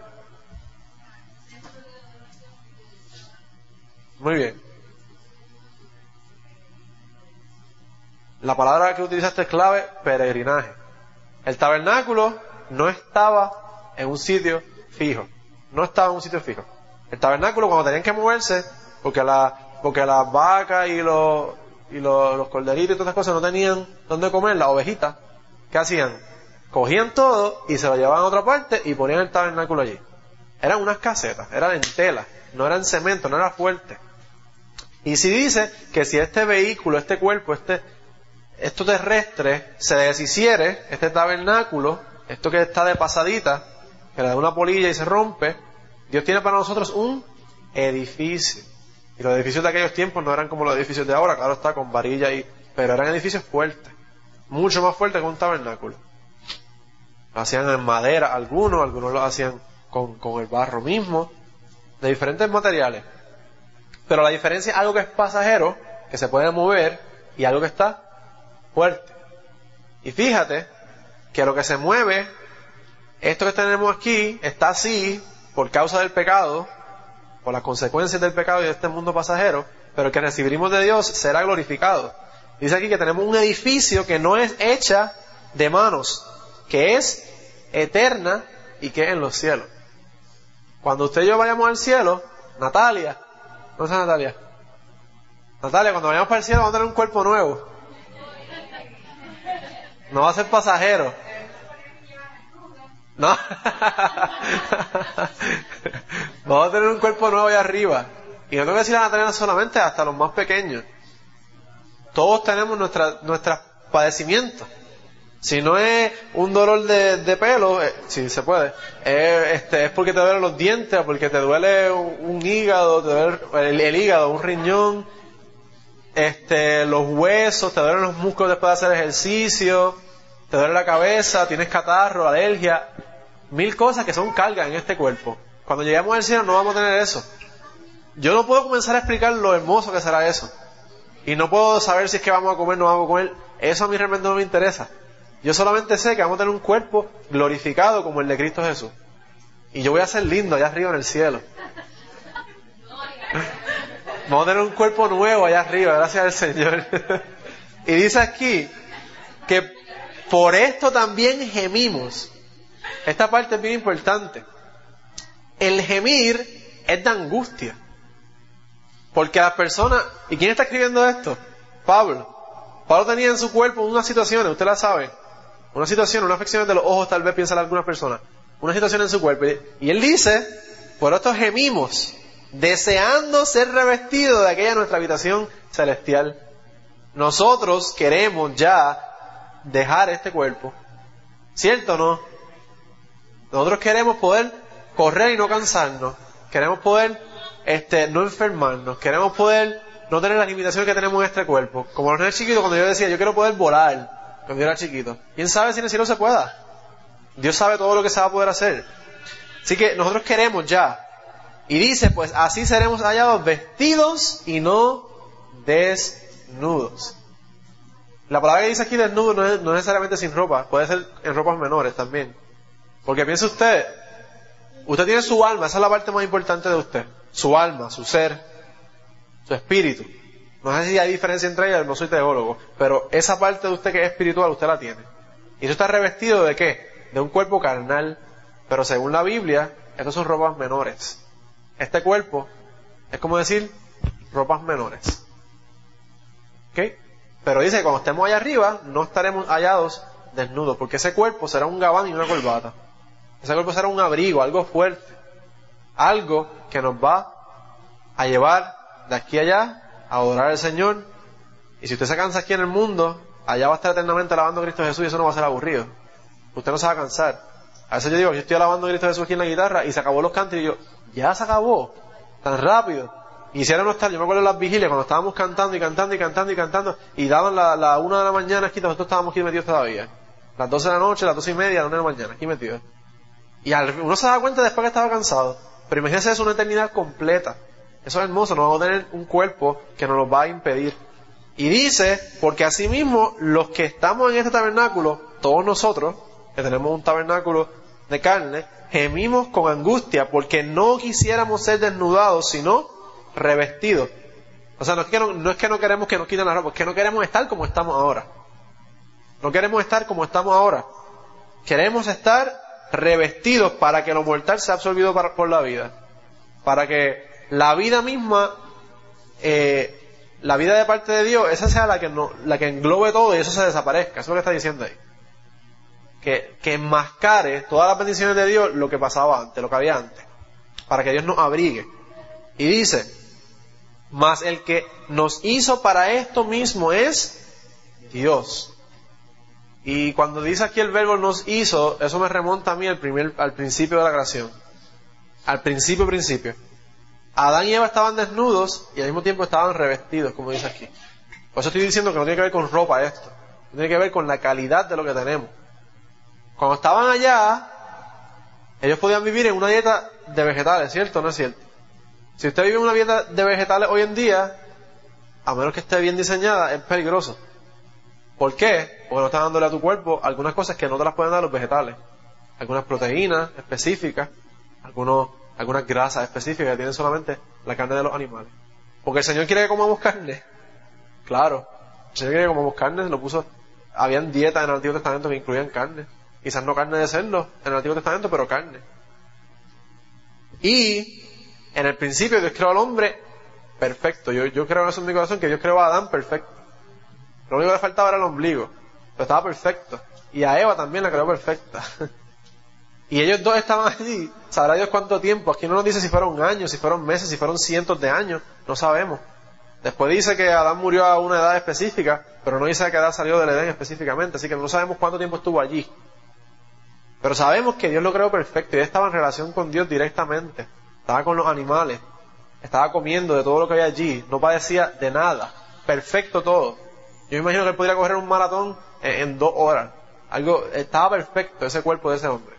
Muy bien. La palabra que utilizaste es clave, peregrinaje. El tabernáculo no estaba en un sitio fijo. No estaba en un sitio fijo. El tabernáculo, cuando tenían que moverse, porque la, porque las vacas y los, y los, los corderitos y todas esas cosas no tenían dónde comer, las ovejitas, ¿qué hacían? Cogían todo y se lo llevaban a otra parte y ponían el tabernáculo allí. Eran unas casetas, eran en tela, no eran cemento, no era fuerte. Y si dice que si este vehículo, este cuerpo, este, esto terrestre se deshiciere, este tabernáculo, esto que está de pasadita, que le da una polilla y se rompe, Dios tiene para nosotros un edificio. Y los edificios de aquellos tiempos no eran como los edificios de ahora, claro está, con varilla y, pero eran edificios fuertes, mucho más fuertes que un tabernáculo. Lo hacían en madera, algunos, algunos lo hacían con, con el barro mismo, de diferentes materiales. Pero la diferencia es algo que es pasajero, que se puede mover, y algo que está fuerte. Y fíjate que lo que se mueve, esto que tenemos aquí, está así por causa del pecado, por las consecuencias del pecado y de este mundo pasajero, pero el que recibiremos de Dios será glorificado. Dice aquí que tenemos un edificio que no es hecha de manos, que es eterna y que es en los cielos. Cuando usted y yo vayamos al cielo, Natalia, ¿dónde está Natalia? Natalia, cuando vayamos para el cielo vamos a tener un cuerpo nuevo. No va a ser pasajero. No. Vamos a tener un cuerpo nuevo allá arriba. Y no tengo que decir a Natalia solamente, hasta los más pequeños. Todos tenemos nuestra, nuestros padecimientos. Si no es un dolor de, de pelo, eh, si se puede, eh, este, es porque te duelen los dientes, o porque te duele un, un hígado, te duele el, el hígado, un riñón, este, los huesos, te duelen los músculos después de hacer ejercicio, te duele la cabeza, tienes catarro, alergia, mil cosas que son cargas en este cuerpo. Cuando lleguemos al cielo no vamos a tener eso. Yo no puedo comenzar a explicar lo hermoso que será eso. Y no puedo saber si es que vamos a comer o no vamos a comer. Eso a mí realmente no me interesa. Yo solamente sé que vamos a tener un cuerpo glorificado como el de Cristo Jesús. Y yo voy a ser lindo allá arriba en el cielo. Vamos a tener un cuerpo nuevo allá arriba, gracias al Señor. Y dice aquí que por esto también gemimos. Esta parte es bien importante. El gemir es de angustia. Porque las personas... ¿Y quién está escribiendo esto? Pablo. Pablo tenía en su cuerpo unas situaciones, usted la sabe. Una situación, unas afecciones de los ojos, tal vez piensan algunas personas. Una situación en su cuerpo. Y él dice, por esto gemimos, deseando ser revestidos de aquella nuestra habitación celestial. Nosotros queremos ya dejar este cuerpo. ¿Cierto o no? Nosotros queremos poder correr y no cansarnos. Queremos poder este, no enfermarnos. Queremos poder no tener las limitaciones que tenemos en este cuerpo. Como los niños chiquitos, cuando yo decía, yo quiero poder volar, cuando yo era chiquito. ¿Quién sabe si en el cielo se pueda? Dios sabe todo lo que se va a poder hacer. Así que nosotros queremos ya. Y dice, pues así seremos hallados vestidos y no desnudos. La palabra que dice aquí desnudo no es, no es necesariamente sin ropa, puede ser en ropas menores también. Porque piense usted, usted tiene su alma, esa es la parte más importante de usted. Su alma, su ser, su espíritu. No sé si hay diferencia entre ellas, no soy teólogo, pero esa parte de usted que es espiritual, usted la tiene. Y eso está revestido de ¿qué? De un cuerpo carnal. Pero según la Biblia, estas son ropas menores. Este cuerpo es como decir ropas menores. ¿Ok? Pero dice que cuando estemos allá arriba, no estaremos hallados desnudos, porque ese cuerpo será un gabán y una corbata. Ese cuerpo será un abrigo, algo fuerte. Algo que nos va a llevar de aquí a allá a adorar al Señor. Y si usted se cansa aquí en el mundo, allá va a estar eternamente alabando a Cristo Jesús y eso no va a ser aburrido. Usted no se va a cansar. A veces yo digo, yo estoy alabando a Cristo Jesús aquí en la guitarra y se acabó los cantos y yo, ya se acabó, tan rápido. Y quisiera no estar, yo me acuerdo de las vigilias cuando estábamos cantando y cantando y cantando y cantando y daban la, la una de la mañana aquí, nosotros estábamos aquí metidos todavía. Las doce de la noche, las doce y media, las una de la mañana, aquí metido. Y al, uno se da cuenta después que estaba cansado. Pero imagínense eso, una eternidad completa. Eso es hermoso, no vamos a tener un cuerpo que nos lo va a impedir. Y dice, porque asimismo, los que estamos en este tabernáculo, todos nosotros, que tenemos un tabernáculo de carne, gemimos con angustia porque no quisiéramos ser desnudados, sino revestidos. O sea, no es que no, no es que no queremos que nos quiten la ropa, es que no queremos estar como estamos ahora. No queremos estar como estamos ahora. Queremos estar revestidos para que lo mortal sea absorbido para, por la vida. Para que la vida misma, eh, la vida de parte de Dios, esa sea la que, no, la que englobe todo y eso se desaparezca. Eso es lo que está diciendo ahí. Que, que enmascare todas las bendiciones de Dios lo que pasaba antes, lo que había antes. Para que Dios nos abrigue. Y dice, mas el que nos hizo para esto mismo es Dios. Y cuando dice aquí el verbo nos hizo, eso me remonta a mí al, primer, al principio de la creación. Al principio, principio. Adán y Eva estaban desnudos y al mismo tiempo estaban revestidos, como dice aquí. Por eso estoy diciendo que no tiene que ver con ropa esto. Tiene que ver con la calidad de lo que tenemos. Cuando estaban allá, ellos podían vivir en una dieta de vegetales, ¿cierto o no es cierto? Si usted vive en una dieta de vegetales hoy en día, a menos que esté bien diseñada, es peligroso. ¿Por qué? Porque no estás dándole a tu cuerpo algunas cosas que no te las pueden dar los vegetales. Algunas proteínas específicas, algunos, algunas grasas específicas que tienen solamente la carne de los animales. Porque el Señor quiere que comamos carne. Claro, el Señor quiere que comamos carne, lo puso. Habían dietas en el Antiguo Testamento que incluían carne. Quizás no carne de cerdo en el Antiguo Testamento, pero carne. Y en el principio Dios creó al hombre perfecto. Yo, yo creo en eso en mi corazón, que Dios creó a Adán perfecto. Lo único que le faltaba era el ombligo, pero estaba perfecto. Y a Eva también la creó perfecta. Y ellos dos estaban allí, sabrá Dios cuánto tiempo. Aquí no nos dice si fueron años, si fueron meses, si fueron cientos de años, no sabemos. Después dice que Adán murió a una edad específica, pero no dice a qué edad salió del Edén específicamente, así que no sabemos cuánto tiempo estuvo allí. Pero sabemos que Dios lo creó perfecto y él estaba en relación con Dios directamente. Estaba con los animales, estaba comiendo de todo lo que había allí, no padecía de nada, perfecto todo. Yo me imagino que él podría correr un maratón en, en dos horas. Algo, estaba perfecto ese cuerpo de ese hombre.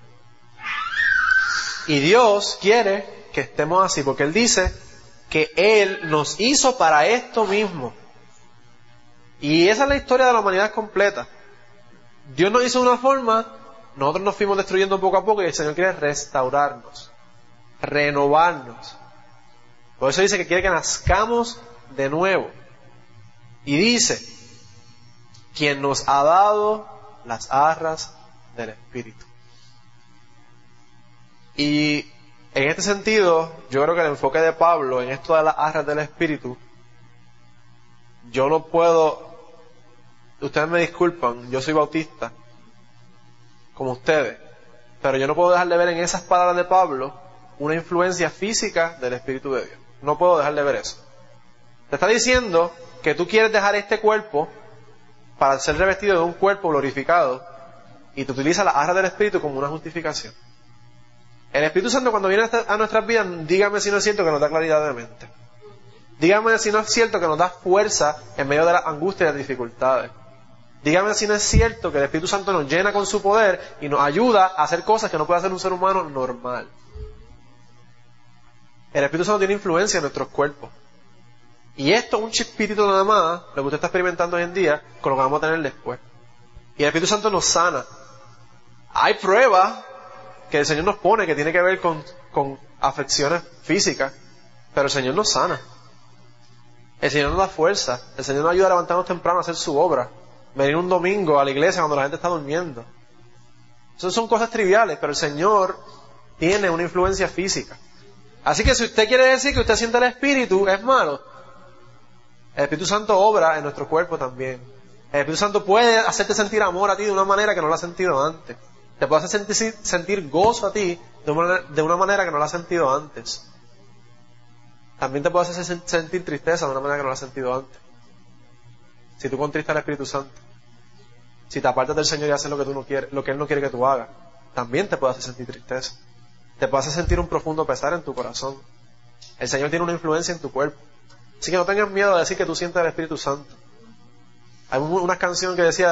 Y Dios quiere que estemos así, porque Él dice que Él nos hizo para esto mismo. Y esa es la historia de la humanidad completa. Dios nos hizo de una forma, nosotros nos fuimos destruyendo poco a poco y el Señor quiere restaurarnos, renovarnos. Por eso dice que quiere que nazcamos de nuevo. Y dice, quien nos ha dado las arras del Espíritu. Y en este sentido, yo creo que el enfoque de Pablo en esto de las arras del Espíritu, yo no puedo, ustedes me disculpan, yo soy bautista, como ustedes, pero yo no puedo dejar de ver en esas palabras de Pablo una influencia física del Espíritu de Dios. No puedo dejar de ver eso. Te está diciendo que tú quieres dejar este cuerpo para ser revestido de un cuerpo glorificado y te utiliza las arras del Espíritu como una justificación. El Espíritu Santo cuando viene a nuestras vidas, dígame si no es cierto que nos da claridad de mente. Dígame si no es cierto que nos da fuerza en medio de las angustias y las dificultades. Dígame si no es cierto que el Espíritu Santo nos llena con su poder y nos ayuda a hacer cosas que no puede hacer un ser humano normal. El Espíritu Santo tiene influencia en nuestros cuerpos. Y esto es un chispitito nada más, lo que usted está experimentando hoy en día, con lo que vamos a tener después. Y el Espíritu Santo nos sana. Hay pruebas que el Señor nos pone que tiene que ver con, con afecciones físicas, pero el Señor nos sana. El Señor nos da fuerza. El Señor nos ayuda a levantarnos temprano a hacer su obra. Venir un domingo a la iglesia cuando la gente está durmiendo. Esas son cosas triviales, pero el Señor tiene una influencia física. Así que si usted quiere decir que usted siente el Espíritu, es malo. El Espíritu Santo obra en nuestro cuerpo también. El Espíritu Santo puede hacerte sentir amor a ti de una manera que no lo has sentido antes. Te puede hacer sentir, sentir gozo a ti de una, de una manera que no lo has sentido antes. También te puede hacer sentir tristeza de una manera que no lo has sentido antes. Si tú contristas al Espíritu Santo, si te apartas del Señor y haces lo que tú no quieres, lo que Él no quiere que tú hagas, también te puede hacer sentir tristeza. Te puede hacer sentir un profundo pesar en tu corazón. El Señor tiene una influencia en tu cuerpo. Así que no tengas miedo de decir que tú sientes el Espíritu Santo. Hay una canción que decía,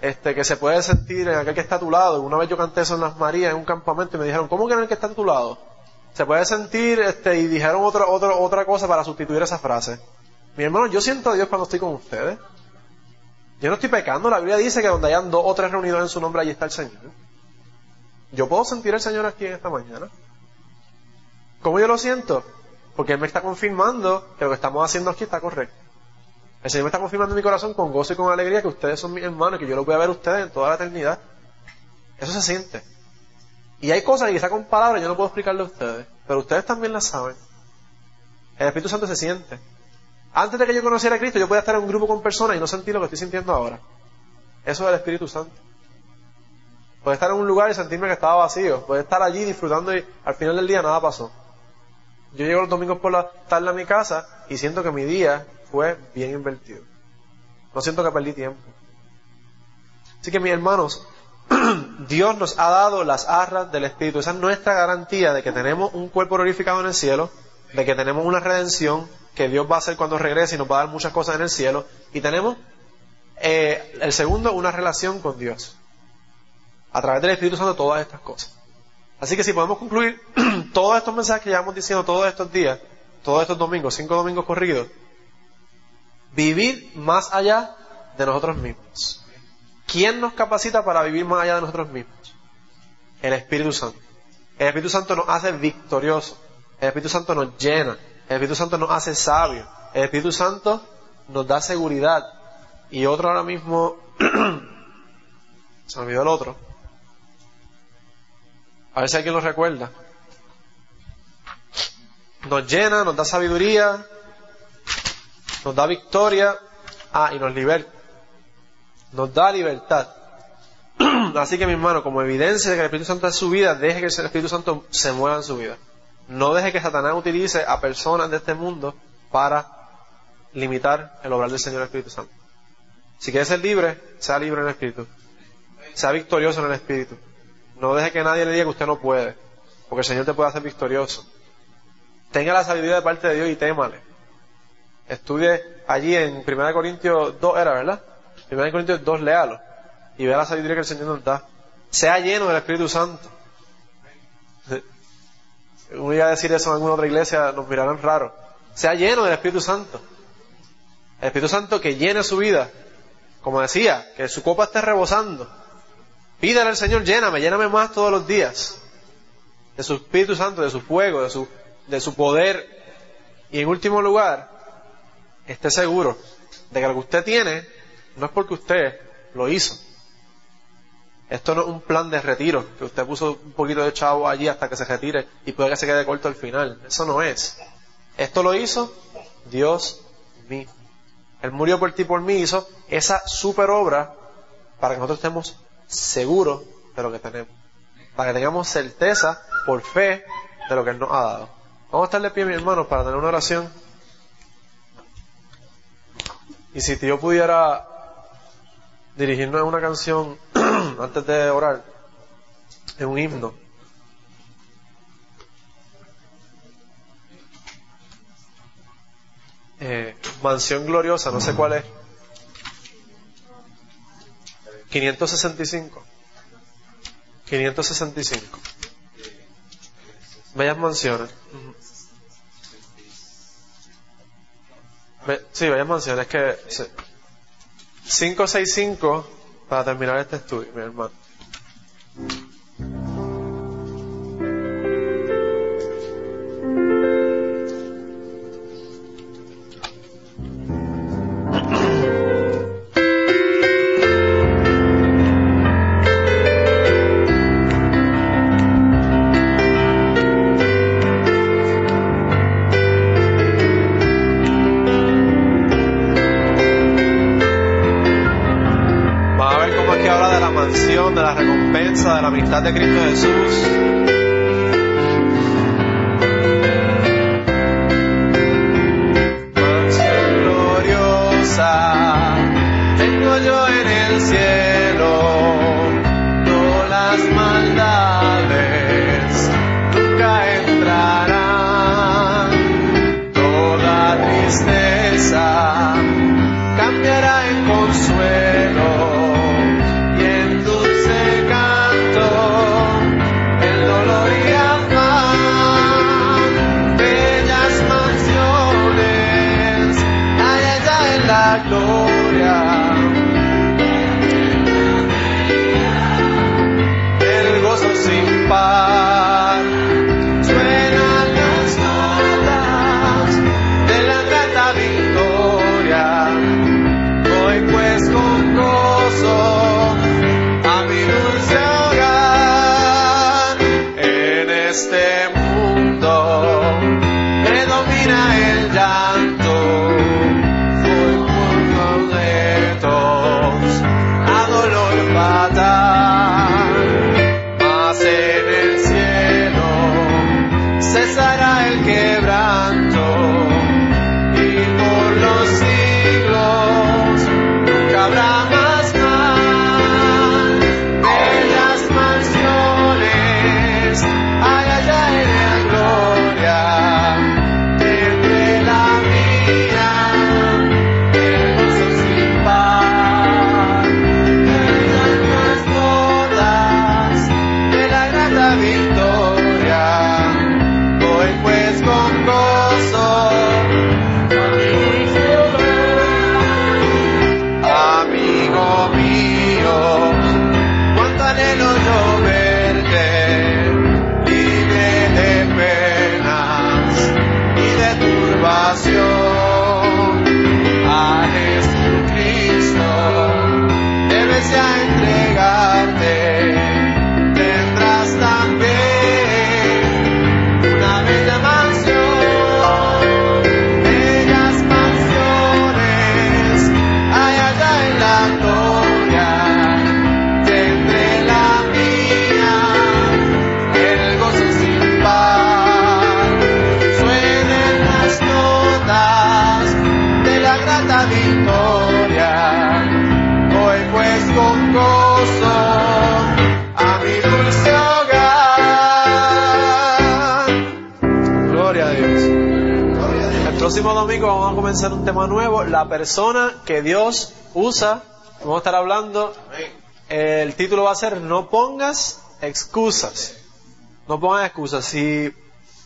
este, que se puede sentir en aquel que está a tu lado. Una vez yo canté eso en Las Marías, en un campamento, y me dijeron, ¿cómo que en el que está a tu lado? Se puede sentir, este, y dijeron otra, otra, otra cosa para sustituir esa frase. Mi hermano, yo siento a Dios cuando estoy con ustedes. Yo no estoy pecando, la Biblia dice que donde hayan dos o tres reunidos en su nombre, allí está el Señor. Yo puedo sentir al Señor aquí en esta mañana. ¿Cómo yo lo siento? Porque Él me está confirmando que lo que estamos haciendo aquí está correcto. El Señor me está confirmando en mi corazón con gozo y con alegría que ustedes son mis hermanos y que yo los voy a ver a ustedes en toda la eternidad. Eso se siente. Y hay cosas que quizá con palabras yo no puedo explicarle a ustedes, pero ustedes también las saben. El Espíritu Santo se siente. Antes de que yo conociera a Cristo, yo podía estar en un grupo con personas y no sentir lo que estoy sintiendo ahora. Eso es el Espíritu Santo. Puedo estar en un lugar y sentirme que estaba vacío. Puedo estar allí disfrutando y al final del día nada pasó. Yo llego los domingos por la tarde a mi casa y siento que mi día fue bien invertido. No siento que perdí tiempo. Así que mis hermanos, Dios nos ha dado las arras del Espíritu. Esa es nuestra garantía de que tenemos un cuerpo glorificado en el cielo, de que tenemos una redención que Dios va a hacer cuando regrese y nos va a dar muchas cosas en el cielo. Y tenemos, eh, el segundo, una relación con Dios. A través del Espíritu Santo, todas estas cosas. Así que si podemos concluir todos estos mensajes que llevamos diciendo todos estos días, todos estos domingos, cinco domingos corridos, vivir más allá de nosotros mismos. ¿Quién nos capacita para vivir más allá de nosotros mismos? El Espíritu Santo. El Espíritu Santo nos hace victoriosos. El Espíritu Santo nos llena. El Espíritu Santo nos hace sabios. El Espíritu Santo nos da seguridad. Y otro ahora mismo, se me olvidó el otro. A ver si alguien lo recuerda. Nos llena, nos da sabiduría, nos da victoria, ah, y nos liberta. Nos da libertad. Así que, mi hermano, como evidencia de que el Espíritu Santo es su vida, deje que el Espíritu Santo se mueva en su vida. No deje que Satanás utilice a personas de este mundo para limitar el obrar del Señor Espíritu Santo. Si quiere ser libre, sea libre en el Espíritu. Sea victorioso en el Espíritu. No deje que nadie le diga que usted no puede, porque el Señor te puede hacer victorioso. Tenga la sabiduría de parte de Dios y témale. Estudie allí en primera Corintios dos, era, ¿verdad? primera Corintios dos, léalo. Y vea la sabiduría que el Señor nos da. Sea lleno del Espíritu Santo. Uno iba a decir eso en alguna otra iglesia, nos mirarán raro. Sea lleno del Espíritu Santo. El Espíritu Santo que llene su vida. Como decía, que su copa esté rebosando. Pídale al Señor, lléname, lléname más todos los días. De su Espíritu Santo, de su fuego, de su, de su poder. Y en último lugar, esté seguro de que lo que usted tiene no es porque usted lo hizo. Esto no es un plan de retiro, que usted puso un poquito de chavo allí hasta que se retire y puede que se quede corto al final. Eso no es. Esto lo hizo Dios mismo. Él murió por ti y por mí, hizo esa super obra para que nosotros estemos seguros de lo que tenemos. Para que tengamos certeza, por fe, de lo que Él nos ha dado. Vamos a estar de pie, mis hermanos, para tener una oración. Y si yo pudiera dirigirnos a una canción antes de orar, en un himno. Eh, Mansión Gloriosa, no sé cuál es. quinientos sesenta y cinco. quinientos sesenta y cinco. Bellas mansiones. Uh-huh. Be- sí, bellas mansiones. Que sí. quinientos sesenta y cinco para terminar este estudio, mi hermano. De la recompensa de la amistad de Cristo Jesús. Mansión gloriosa tengo yo en el cielo, no las maldades nunca entrarán, toda tristeza cambiará en consuelo. termina el llanto, fue por boletos a dolor fatal, mas en el cielo cesará el quebranto, y por los siglos nunca habrá más mal. Bellas mansiones hay allá en la gloria, entre la mía el gozo sin par. Bellas todas de la grata victoria, voy pues con gozo a mi dulce hogar. Amigo mío, cuánto anhelo yo verte, libre de penas y de turbación. A Jesucristo debes ya entregarte, tendrás también una bella mansión. Bellas mansiones hay allá en la gloria, entre la mía el gozo sin par. Suenen las notas de la grata victoria, voy pues con gozo a mi dulce hogar. Gloria a Dios. El próximo domingo vamos a comenzar un tema nuevo, la persona que Dios usa. Vamos a estar hablando, el título va a ser No pongas excusas. No pongas excusas. Si,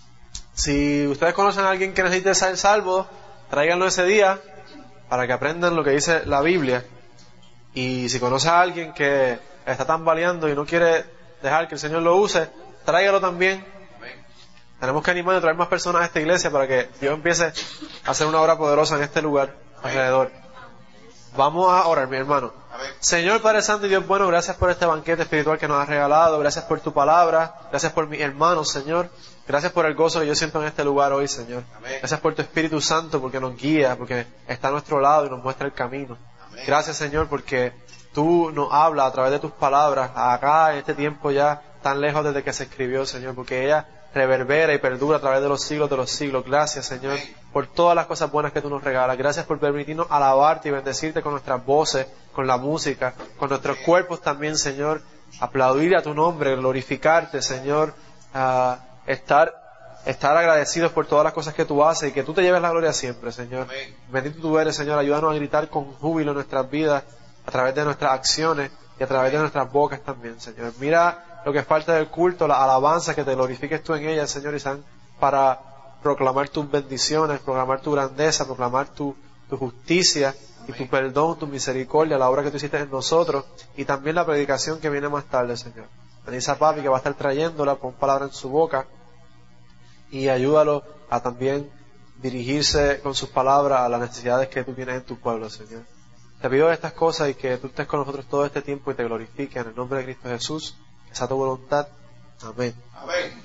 si ustedes conocen a alguien que necesite ser salvo, tráiganlo ese día para que aprendan lo que dice la Biblia. Y si conoce a alguien que está tambaleando y no quiere dejar que el Señor lo use, tráigalo también. Tenemos que animar y traer más personas a esta iglesia para que Dios empiece a hacer una obra poderosa en este lugar alrededor. Vamos a orar, mi hermano. Señor Padre Santo y Dios bueno, gracias por este banquete espiritual que nos has regalado, gracias por tu palabra, gracias por mis hermanos, Señor, gracias por el gozo que yo siento en este lugar hoy, Señor. Gracias por tu Espíritu Santo, porque nos guía, porque está a nuestro lado y nos muestra el camino. Gracias, Señor, porque tú nos hablas a través de tus palabras, acá en este tiempo ya tan lejos desde que se escribió, Señor, porque ella reverbera y perdura a través de los siglos de los siglos. Gracias, Señor, por todas las cosas buenas que tú nos regalas. Gracias por permitirnos alabarte y bendecirte con nuestras voces, con la música, con nuestros cuerpos también, Señor. Aplaudir a tu nombre, glorificarte, Señor, uh, estar, estar agradecidos por todas las cosas que tú haces y que tú te lleves la gloria siempre, Señor. Bendito tú eres, Señor. Ayúdanos a gritar con júbilo en nuestras vidas, a través de nuestras acciones y a través de nuestras bocas también, Señor. Mira lo que falta del culto, la alabanza, que te glorifiques tú en ella, Señor, y sean para proclamar tus bendiciones, proclamar tu grandeza, proclamar tu, tu justicia y tu perdón, tu misericordia, la obra que tú hiciste en nosotros, y también la predicación que viene más tarde, Señor. Bendice a papi que va a estar trayéndola, pon palabra en su boca y ayúdalo a también dirigirse con sus palabras a las necesidades que tú tienes en tu pueblo, Señor. Te pido estas cosas y que tú estés con nosotros todo este tiempo y te glorifiques en el nombre de Cristo Jesús. Esa es tu voluntad. Amén. Amén.